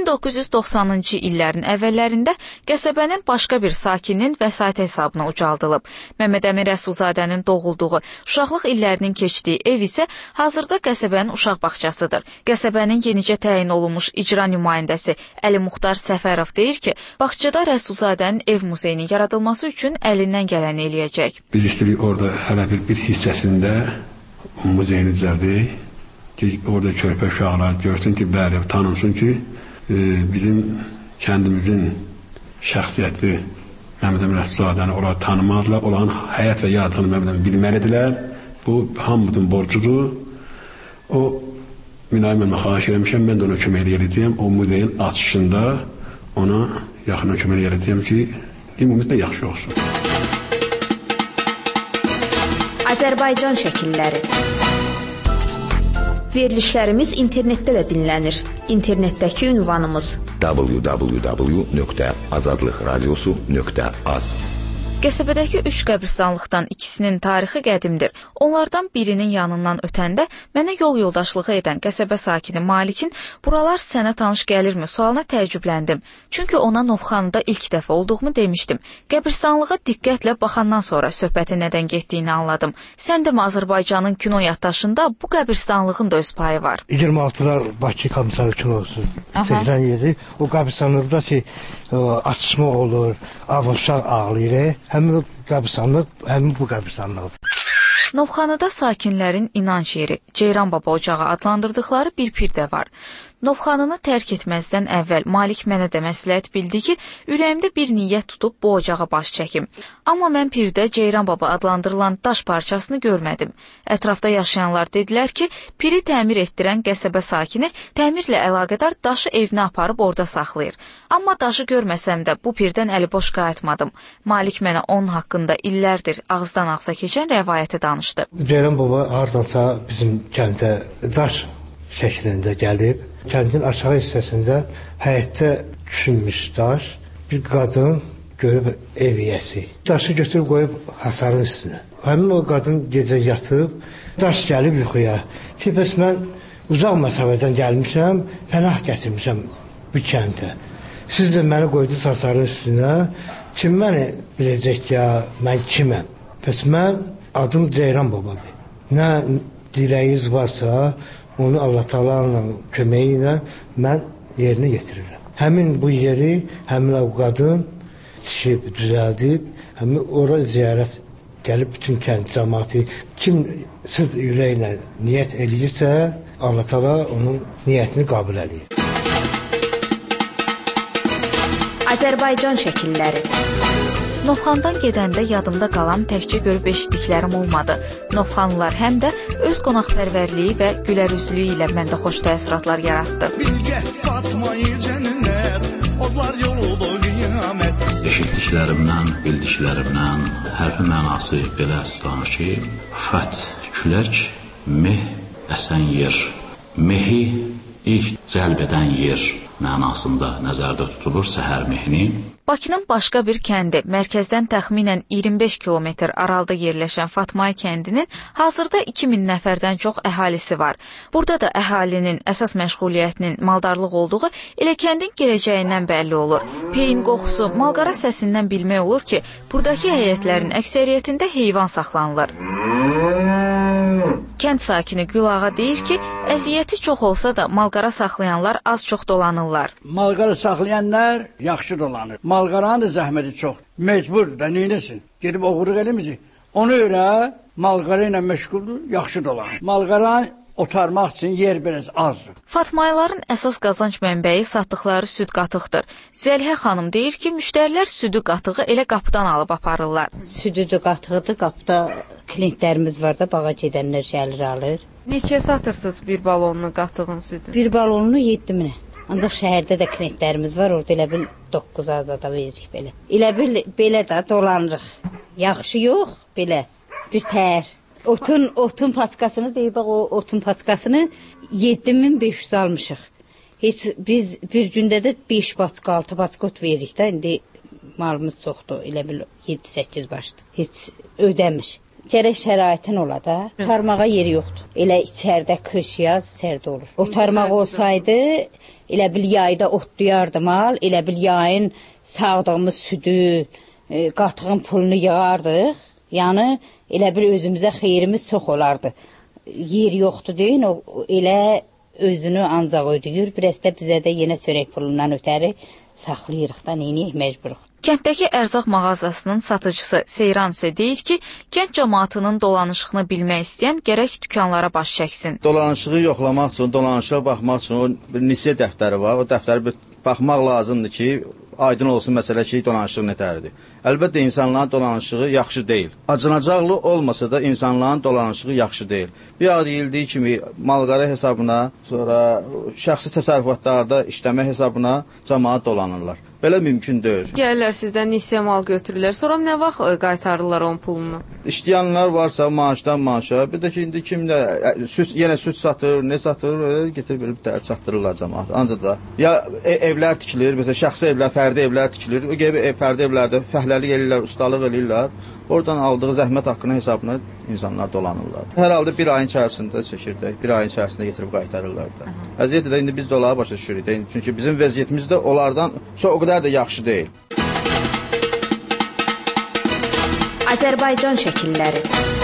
1990-cı illərin əvvəllərində qəsəbənin başqa bir sakininin vəsait hesabına ucaldılıb. Məmmədəmin Rəsulzadənin doğulduğu, uşaqlıq illərinin keçdiyi ev isə hazırda qəsəbənin uşaq bağçasıdır. Qəsəbənin yenicə təyin olunmuş icra nümayəndəsi Əli Muxtar Səfərov deyir ki, bağçada Rəsulzadənin ev muzeyinin yaradılması üçün əlindən gələni eləyəcək. Biz istəyirik orada hələ bir hissəsində muzeyini düzəldək ki, orada körpə uşaqlar görsün ki, bəli, tanınsın ki, bizim kəndimizin şəxsiyyətli Məmmədəmin Rəsulzadəni onlar tanımalıdırlar, olan həyat və yaradıcılığını Məmmədəmin bilməlidirlər. Bu, hamımızın borcudur. O, mülayim mənə xahiş eləmişəm, mən də ona kömək edəcəyəm. O muzeyin açışında ona yaxından kömək edəcəyəm ki, ümumiyyətlə yaxşı olsun. Azərbaycan şəkilləri. Verilişlərimiz internetdə də dinlənir. İnternetdəki ünvanımız www.azadlıqradiosu.az. Qəsəbədəki 3 qəbristanlıqdan ikisinin tarixi qədimdir. Onlardan birinin yanından ötəndə mənə yol yoldaşlığı edən qəsəbə sakini Malikin "Buralar sənə tanış gəlirmi?" sualına təəccübləndim. Çünki ona Novxanıda ilk dəfə olduğumu demişdim. Qəbristanlığa diqqətlə baxandan sonra söhbətin nədən getdiyini anladım. Sən demə Azərbaycanın kino yaddaşında bu qəbristanlığın da öz payı var. 26'lar Bakı Komissar kinosu çəkilən yeri. O qəbristanlıqda ki atışma olur, uşaq ağlayır. Həmin o qəbristanlıq, həmin bu qəbristanlıqdır. Novxanıda sakinlərin inanc yeri, Ceyran Baba ocağı adlandırdıqları bir pir də var. Novxanını tərk etməzdən əvvəl Malik mənə də məsləhət bildi ki, ürəyimdə bir niyyət tutub bu ocağa baş çəkim. Amma mən pirdə Ceyran Baba adlandırılan daş parçasını görmədim. Ətrafda yaşayanlar dedilər ki, piri təmir etdirən qəsəbə sakini təmirlə əlaqədar daşı evinə aparıb orada saxlayır. Amma daşı görməsəm də bu pirdən əliboş qayıtmadım. Malik mənə onun haqqında illərdir ağızdan ağza keçən rəvayəti danışdı. Ceyran Baba hardansa bizim kəndə daş şəklində gəlib. Kəndin aşağı hissəsində həyətdə düşünmüş daş, bir qadın görüb ev yiyəsi. Daşı götürüb qoyub hasarın üstünə. Həmin o qadın gecə yatıb, daş gəlib yuxuya. Ki, bəs mən uzaq məsafədən gəlmişəm, pənah gətirmişəm bu kəndə. Siz də məni qoydunuz hasarın üstünə. Kim məni biləcək ya, mən kiməm? Bəs mən adım Ceyran Babadır. Nə diləyiniz varsa, onu Allah Taala'nın köməyi ilə mən yerinə yetirirəm. Həmin bu yeri, həmin o qadın tikib, düzəldib, həmin ora ziyarət gəlib bütün kənd cəmaatı kim siz ürəklə niyyət eləyirsə, Allah Taala onun niyyətini qəbul eləyir. Azərbaycan şəkilləri. Novxandan gedəndə yadımda qalan təkcə görüb eşitdiklərim olmadı. Novxanlılar həm də öz qonaqpərvərliyi və gülərüzlüyü ilə məndə xoş təəssüratlar yaratdı. Eşitdiklərimdən, bildiklərimdən hərfi mənası belə tutanır ki, fəth, külək, meh, əsən yer, mehi ilk cəlb edən yer mənasında nəzərdə tutulur səhər mehni. Bakının başqa bir kəndi, mərkəzdən təxminən 25 kilometr aralıda yerləşən Fatmay kəndinin hazırda 2000 nəfərdən çox əhalisi var. Burada da əhalinin əsas məşğuliyyətinin maldarlıq olduğu elə kəndin girəcəyindən bəlli olur. Peyin qoxusu, malqara səsindən bilmək olur ki, buradakı həyətlərin əksəriyyətində heyvan saxlanılır. Kənd sakini Gülağa deyir ki, əziyyəti çox olsa da malqara saxlayanlar az-çox dolanırlar. Malqara saxlayanlar yaxşı dolanır. Malqaranın da zəhməti çox. Mecbur da neyləsin? Gedib oğurluq eləməyəcək. Ona görə malqara ilə məşğuldur, yaxşı dolanır. Malqaranı otarmaq üçün yer biraz azdır. Fatmayların əsas qazanc mənbəyi satdıqları süd qatıqdır. Zəlhə xanım deyir ki, müştərilər südü qatığı elə qapıdan alıb aparırlar. Südü qatığıdır, qapıda klientlərimiz var da, bağa gedənlər gəlir alır. Neçəyə satırsınız bir balonlu qatığın südü? Bir balonunu 7 minə. Ancaq şəhərdə də klientlərimiz var, orada elə bil 9 azada veririk belə. Elə bil belə də dolanırıq. Yaxşı yox, belə bir tər. Otun paskasını deyib, bax o otun paskasını 7500 almışıq. Heç biz bir gündə də 5 paska, 6 paska ot veririk də, indi malımız çoxdur, elə bil 7-8 başdır. Heç ödəmir. Gərək şəraitin ola da, otarmağa yeri yoxdur. Elə içərdə qış yaz içərdə olur. Otarmaq olsaydı, elə bil yayda otlayardı mal, elə bil yayın sağdığımız südü, qatığın pulunu yığardıq. Yəni, elə bil özümüzə xeyrimiz çox olardı. Yer yoxdur deyin, elə özünü ancaq ödəyir. Biraz da bizə də yenə çörək pulundan ötəri saxlayırıq da, neyini məcburuq. Kənddəki ərzaq mağazasının satıcısı Seyran isə deyir ki, kənd cəmaatının dolanışığını bilmək istəyən gərək dükanlara baş çəksin. Dolanışığı yoxlamaq üçün, dolanışığa baxmaq üçün o bir nisiyə dəftəri var. O dəftəri baxmaq lazımdır ki, aydın olsun məsələ ki, dolanışıq nətərdir. Əlbəttə insanların dolanışığı yaxşı deyil. Acınacaqlı olmasa da insanların dolanışığı yaxşı deyil. Bir yağ deyildiyi kimi malqara hesabına, sonra şəxsi təsərrüfatlarda işləmə hesabına cəmaət dolanırlar. Belə mümkün deyil. Gəlirlər sizdən nisiyə mal götürürlər, sonra nə vaxt qaytarırlar onun pulunu? İşləyənlər varsa maaşdan maaşa, bir də ki, indi kimdə yenə süd satır, ne satır, getirib bilib dəyər çatdırırlar cəmaət. Ancaq da ya evlər tikilir, məsələn şəxsi evlər, fərdi evlər tikilir, o gibi fərdi evlərdə fəhləlik eləyirlər, ustalıq eləyirlər. Oradan aldığı zəhmət haqqının hesabına insanlar dolanırlar. Hər halda bir ayın içərisində çəkirdik, bir ayın içərisində getirib qaytarırlar da. Vəziyyətdə də indi biz də onlara başa düşürük. Çünki bizim vəziyyətimiz də onlardan çox o qədər də yaxşı deyil. Azərbaycan şəkilləri.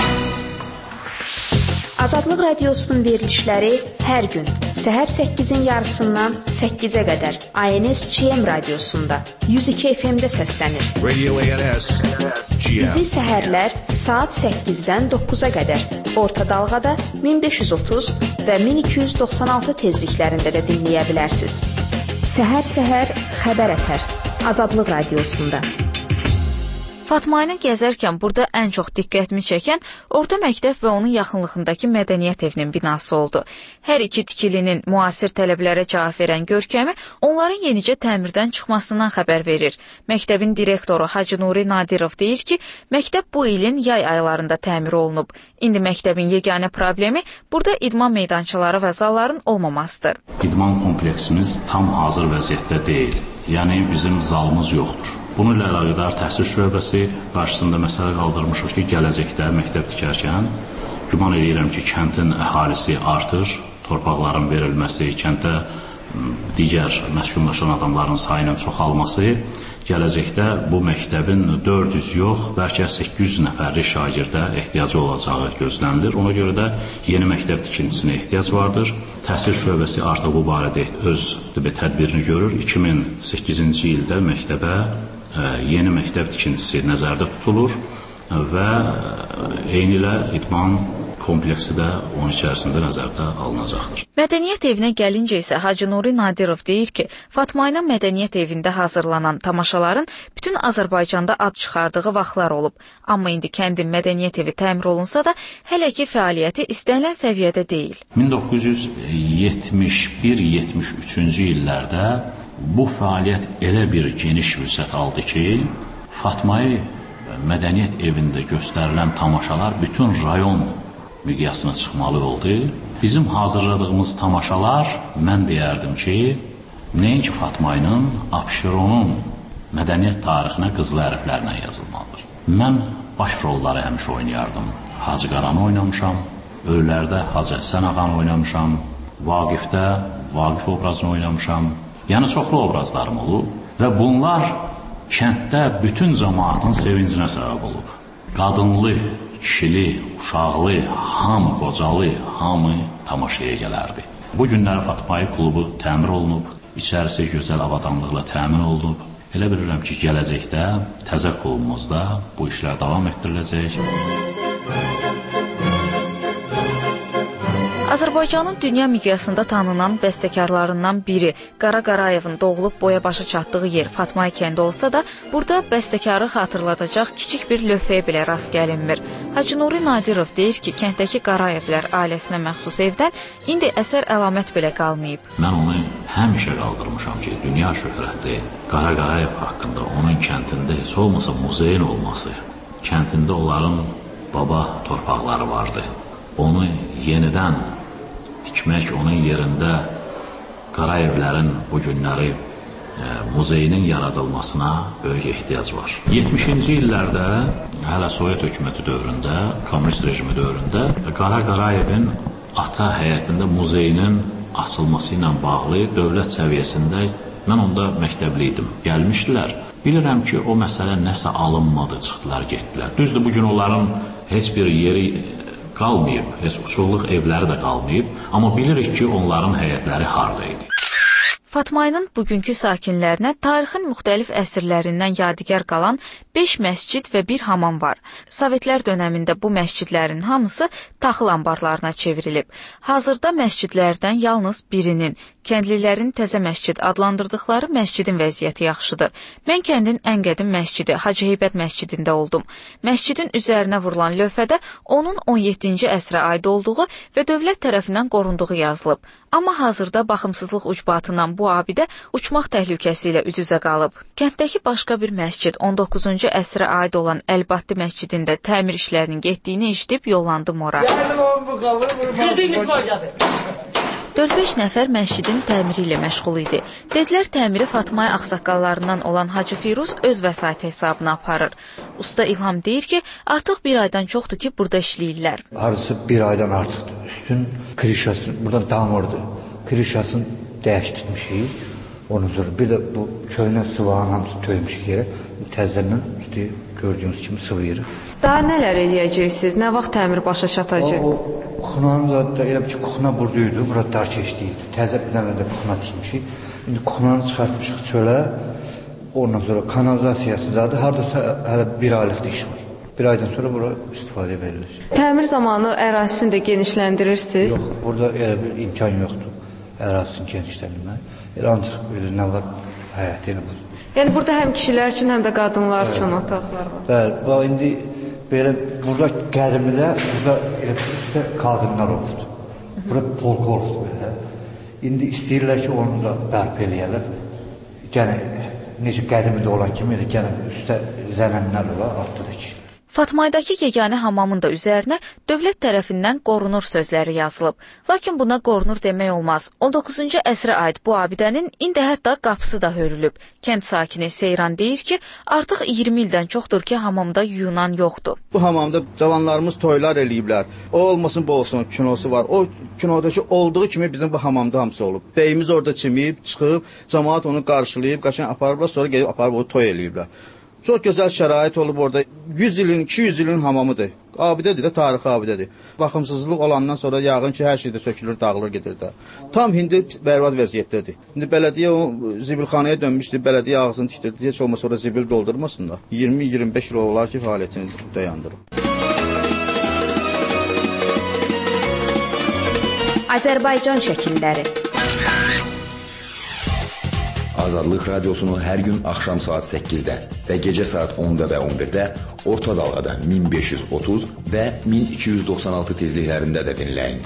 Azadlıq Radiosunun verilişləri hər gün səhər 8-in yarısından 8-ə qədər ANS-CM radiosunda 102 FM-də səslənir. Radio ANS. Bizi səhərlər saat 8-dən 9-a qədər orta dalğada 1530 və 1296 tezliklərində də dinləyə bilərsiniz. Səhər-səhər xəbər ətər Azadlıq Radiosunda. Fatma-nı gəzərkən burada ən çox diqqətimi çəkən orta məktəb və onun yaxınlığındakı mədəniyyət evinin binası oldu. Hər iki tikilinin müasir tələblərə cavab verən görkəmi onların yenicə təmirdən çıxmasından xəbər verir. Məktəbin direktoru Hacı Nuri Nadirov deyir ki, məktəb bu ilin yay aylarında təmir olunub. İndi məktəbin yeganə problemi burada idman meydançaları və zalların olmamasıdır. İdman kompleksimiz tam hazır vəziyyətdə deyil. Yəni bizim zalımız yoxdur. Bununla əlaqədar təhsil şöbəsi qarşısında məsələ qaldırmışıq ki, gələcəkdə məktəb tikərkən güman edirəm ki, kəndin əhalisi artır, torpaqların verilməsi, kənddə digər məskunlaşan adamların sayının çoxalması gələcəkdə bu məktəbin 400 yox, bəlkə 800 nəfərlik şagirdə ehtiyacı olacağı gözlənilir. Ona görə də yeni məktəb tikintisinə ehtiyac vardır. Təhsil şöbəsi artıq bu barədə öz tədbirini görür. 2008-ci ildə məktəbə yeni məktəb tikintisi nəzərdə tutulur və eyni ilə idman kompleksi də onun içərisində nəzərdə alınacaqdır. Mədəniyyət evinə gəlincə isə Hacı Nuri Nadirov deyir ki, Fatma-nın mədəniyyət evində hazırlanan tamaşaların bütün Azərbaycanda ad çıxardığı vaxtlar olub. Amma indi kəndin mədəniyyət evi təmir olunsa da, hələ ki fəaliyyəti istənilən səviyyədə deyil. 1971-73-cü illərdə bu fəaliyyət elə bir geniş vüsət aldı ki, Fatma-yı mədəniyyət evində göstərilən tamaşalar bütün rayon miqyasına çıxmalı oldu. Bizim hazırladığımız tamaşalar, mən deyərdim ki, nəinki Fatma-nın, Abşeronun mədəniyyət tarixinə qızıl hərflərlə yazılmalıdır. Mən baş rolları həmişə oynayardım. Hacı Qaranı oynamışam, Ölülərdə Hacı Həsən ağanı oynamışam, Vaqifdə Vaqif obrazını oynamışam. Yəni çoxlu obrazlarım olub və bunlar kənddə bütün cəmaatın sevincinə səbəb olub. Qadınlı, kişili, uşaqlı, hamı qocalı, hamı tamaşaya gələrdi. Bu günlər Fatma-yı klubu təmir olunub, içərisi gözəl avadanlıqla təmin olunub. Elə bilirəm ki, gələcəkdə təzə klubumuzda bu işlər davam etdiriləcək. Azərbaycanın dünya miqyasında tanınan bəstəkarlarından biri Qara Qarayevin doğulub boya başa çatdığı yer Fatma kəndi olsa da, burada bəstəkarı xatırladacaq kiçik bir lövhəyə belə rast gəlinmir. Hacı Nuri Nadirov deyir ki, kənddəki Qarayevlər ailəsinə məxsus evdən indi əsər əlamət belə qalmayıb. Mən onu həmişə qaldırmışam ki, dünya şöhrətli Qara Qarayev haqqında onun kəndində heç olmasa muzeyin olması, kəndində onların baba torpaqları vardı. Onu yenidən tikmək, onun yerində Qarayevlərin bu günləri muzeyinin yaradılmasına böyük ehtiyac var. 70-ci illərdə, hələ Sovet hökuməti dövründə, kommunist rejimi dövründə Qara Qarayevin ata həyətində muzeyinin açılması ilə bağlı dövlət səviyyəsində mən onda məktəbli idim. Gəlmişdilər. Bilirəm ki, o məsələ nəsə alınmadı, çıxdılar, getdilər. Düzdür, bugün onların heç bir yeri qalmayıb, heç uçurluq evləri də qalmayıb, amma bilirik ki, onların həyətləri harda idi. Fatma-nın bugünkü sakinlərinə tarixin müxtəlif əsrlərindən yadigar qalan 5 məscid və bir hamam var. Sovetlər dönəmində bu məscidlərin hamısı taxıl anbarlarına çevrilib. Hazırda məscidlərdən yalnız birinin, Kəndlilərin Təzə məscid adlandırdıqları məscidin vəziyyəti yaxşıdır. Mən kəndin ən qədim məscidi Hacı Heybət məscidində oldum. Məscidin üzərinə vurulan lövhədə onun 17-ci əsrə aid olduğu və dövlət tərəfindən qorunduğu yazılıb. Amma hazırda baxımsızlıq ucbatından bu abidə uçmaq təhlükəsi ilə üz-üzə qalıb. Kənddəki başqa bir məscid 19-cu əsrə aid olan Əlbahdi məscidində təmir işlərinin getdiyini eşidib yollandım ora. 4-5 nəfər məscidin təmiri ilə məşğul idi. Dedilər təmiri Fatmaya ağsaqqallarından olan Hacı Firuz öz vəsait hesabına aparır. Usta İlham deyir ki, artıq bir aydan çoxdur ki, burada işləyirlər. Arası bir aydan artıqdır. Üstün krişası, buradan damırdı. Krişasını dəyişdirmişik. Ondan sonra bir də bu köynə sıvağın hamısı töymüşük yerə. Təzədən üstü gördüyünüz kimi sıvıyırıq. Daha nələr eləyəcəksiniz? Nə vaxt təmir başa çatacaq? Kuxunanın zaten elə bir ki, kuxuna buradaydı, burada dar keçdiydi. Təzə bir dənə də kuxuna tikmişik. İndi kuxunanı çıxartmışıq çölə, ondan sonra kanalizasiyası zaten haradasa hələ bir aylıqda iş var. Bir aydan sonra bura istifadəyə verilir. Təmir zamanı ərazisini də genişləndirirsiniz? Yox, burada elə bir imkan yoxdur ərazisini genişləndirmək. Elə ancaq belə nə var, həyat elə bu. Yəni burada həm kişilər üçün, həm də qadınlar üçün otaqlar var. Bəli, bax indi belə burada qədimdə burada elə üstə qadınlar olubdu. Burada polk olubdu belə. İndi istəyirlər ki, onu da bərpa eləyərlər. Gənə necə qədimdə olan kimi elə gənə üstə zənənlər olar, altda da kişilər. Fatmaydakı yeganə hamamın da üzərinə dövlət tərəfindən qorunur sözləri yazılıb. Lakin buna qorunur demək olmaz. 19-cu əsrə aid bu abidənin indi hətta qapısı da hörülüb. Kənd sakini Seyran deyir ki, artıq 20 ildən çoxdur ki, hamamda yuyunan yoxdur. Bu hamamda cavanlarımız toylar eləyiblər. O olmasın, bu olsun kinosu var. O kinodakı olduğu kimi bizim bu hamamda hamısı olub. Beyimiz orada çimib, çıxıb, cəmaat onu qarşılayıb, qaşın aparıblar, sonra gedib aparıb o toy eləyiblər. Çox gözəl şərait olub orada. 100 ilin, 200 ilin hamamıdır. Abidədir də, tarixi abidədir. Baxımsızlıq olandan sonra yağın ki, hər şeydə sökülür, dağılır, gedir də. Tam hindi bərbad vəziyyətdədir. İndi bələdiyyə o zibilxanaya dönmüşdür, bələdiyyə ağzını tikdirdi. Heç olmasa sonra zibil doldurmasınlar. 20-25 il olar ki, fəaliyyətini dayandırır. Azərbaycan şəkilləri. Azadlıq radiosunu hər gün axşam saat 8-də və gecə saat 10-da və 11-də orta dalğada 1530 və 1296 tezliklərində də dinləyin.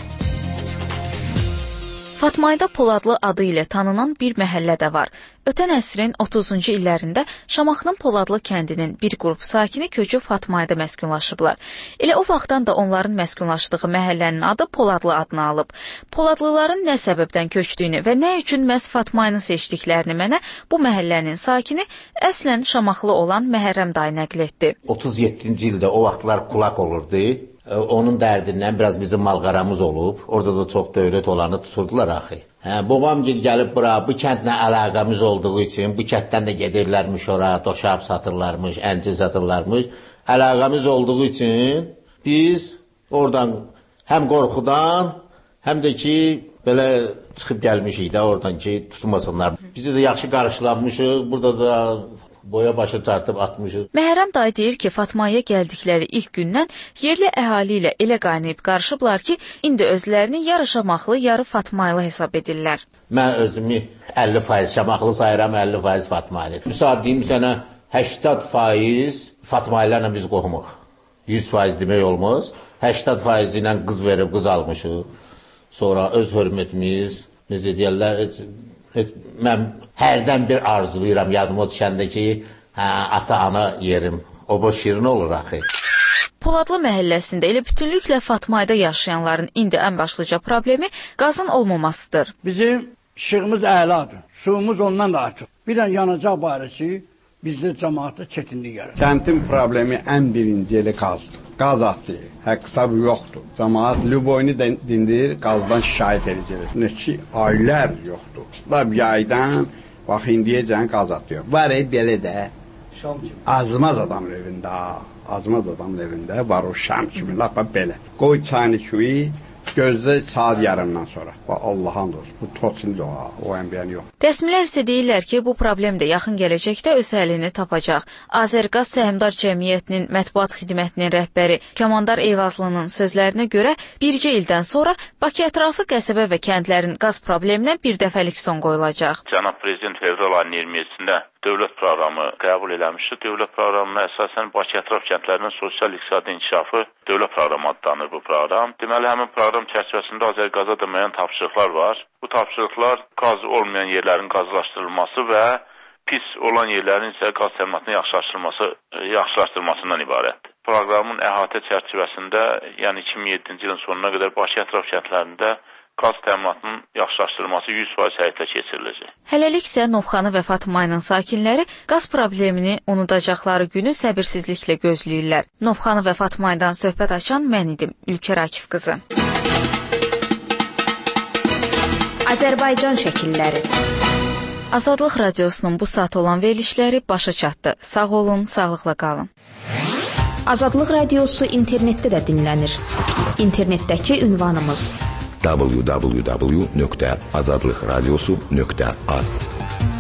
Fatmayda Poladlı adı ilə tanınan bir məhəllə də var. Ötən əsrin 30-cu illərində Şamaxının Poladlı kəndinin bir qrup sakini köçüb Fatmayda məskunlaşıblar. Elə o vaxtdan da onların məskunlaşdığı məhəllənin adı Poladlı adını alıb. Poladlıların nə səbəbdən köçdüyünü və nə üçün məhz Fatmayını seçdiklərini mənə bu məhəllənin sakini əslən Şamaxlı olan Məhərrəm dayı nəql etdi. 37-ci ildə o vaxtlar kulak olurdu. Onun dərdindən biraz bizim malqaramız olub. Orada da çox dövlət olanı tuturdular axı. Babam gəlib bura, bu kəndlə əlaqəmiz olduğu üçün bu kənddən də gedirlərmiş ora, doşab satırlarmış, əncil satırlarmış. Əlaqəmiz olduğu üçün biz oradan həm qorxudan, həm də ki belə çıxıb gəlmişik də oradan ki tutmasınlar. Bizi də yaxşı qarşılanmışıq. Burada da boya başı çartıb atmışıq. Məhərrəm dayı deyir ki, Fatmaya gəldikləri ilk gündən yerli əhali ilə elə qaynayıb qarışıblar ki, indi özlərini yarı Şamaxlı, yarı Fatmaylı hesab edirlər. Mən özümü 50% Şamaxlı sayıram, 50% Fatmaylı. Müsaad deyim sənə 80% Fatmaylarla biz qohumuq. 100% demək olmaz. 80% ilə qız verib qız almışıq. Sonra öz hörmətimiz, necə deyərlər, mən hərdən bir arzulayıram yadıma düşəndə ki, ata-ana yerim. O boş şirin olur axı. Poladlı məhəlləsində elə bütünlüklə Fatmayda yaşayanların indi ən başlıca problemi qazın olmamasıdır. Bizim işığımız əladır. Suyumuz ondan da artıq. Bir dənə yanacaq barəsi bizdə cəmaatda çətinlik yarar. Kəndin problemi ən birinci elə qazdır. Qaz atdı, haqq-hesab yoxdur. Cəmaat lüboyunu dindir, qazdan şikayət edəcək. Neçə aylar yoxdur. Lab yaydan, bax indiyəcən qaz atıyor. Var belə də azmaz adamın evində var o şam kimi, lap belə. Qoy çayını küyü, Gözlə saat yarımdan sonra. Allah'ın dost. Bu toçindir o əmbiyəni yox. Rəsmilər isə deyirlər ki, bu problem də yaxın gələcəkdə öz həllini tapacaq. Azərqaz Səhmdar Cəmiyyətinin mətbuat xidmətinin rəhbəri Kamandar Eyvazlının sözlərinə görə bircə ildən sonra Bakı ətrafı qəsəbə və kəndlərin qaz probleminə bir dəfəlik son qoyulacaq. Cənab Prezident fevral ayının 27-sində dövlət proqramı qəbul eləmişdi. Dövlət proqramına əsasən Bakı ətraf kəndlərinin sosial-iqtisadi inkişafı dövlət proqramı adlanır bu proqram. Deməli, həmin proqram çərçivəsində Azərqaza da müəyyən tapşırıqlar var. Bu tapşırıqlar qaz olmayan yerlərin qazlaşdırılması və pis olan yerlərin isə qaz təminatının yaxşılaşdırılmasından ibarətdir. Proqramın əhatə çərçivəsində, yəni 2007-ci ilin sonuna qədər Bakı ətraf kəndlərində qaz təminatının yaxşılaşdırılması 100% həyata keçiriləcək. Hələlik isə Novxanı və Fatmayının sakinləri qaz problemini unudacaqları günü səbirsizliklə gözləyirlər. Novxanı və Fatmaydan söhbət açan mən idim, Ülkər Akif qızı. Azərbaycan şəkilləri. Azadlıq Radiosunun bu saat olan verilişləri başa çatdı. Sağ olun, sağlıqla qalın. Azadlıq Radiosu internetdə də dinlənir. İnternetdəki ünvanımız www.azadlıqradiosu.az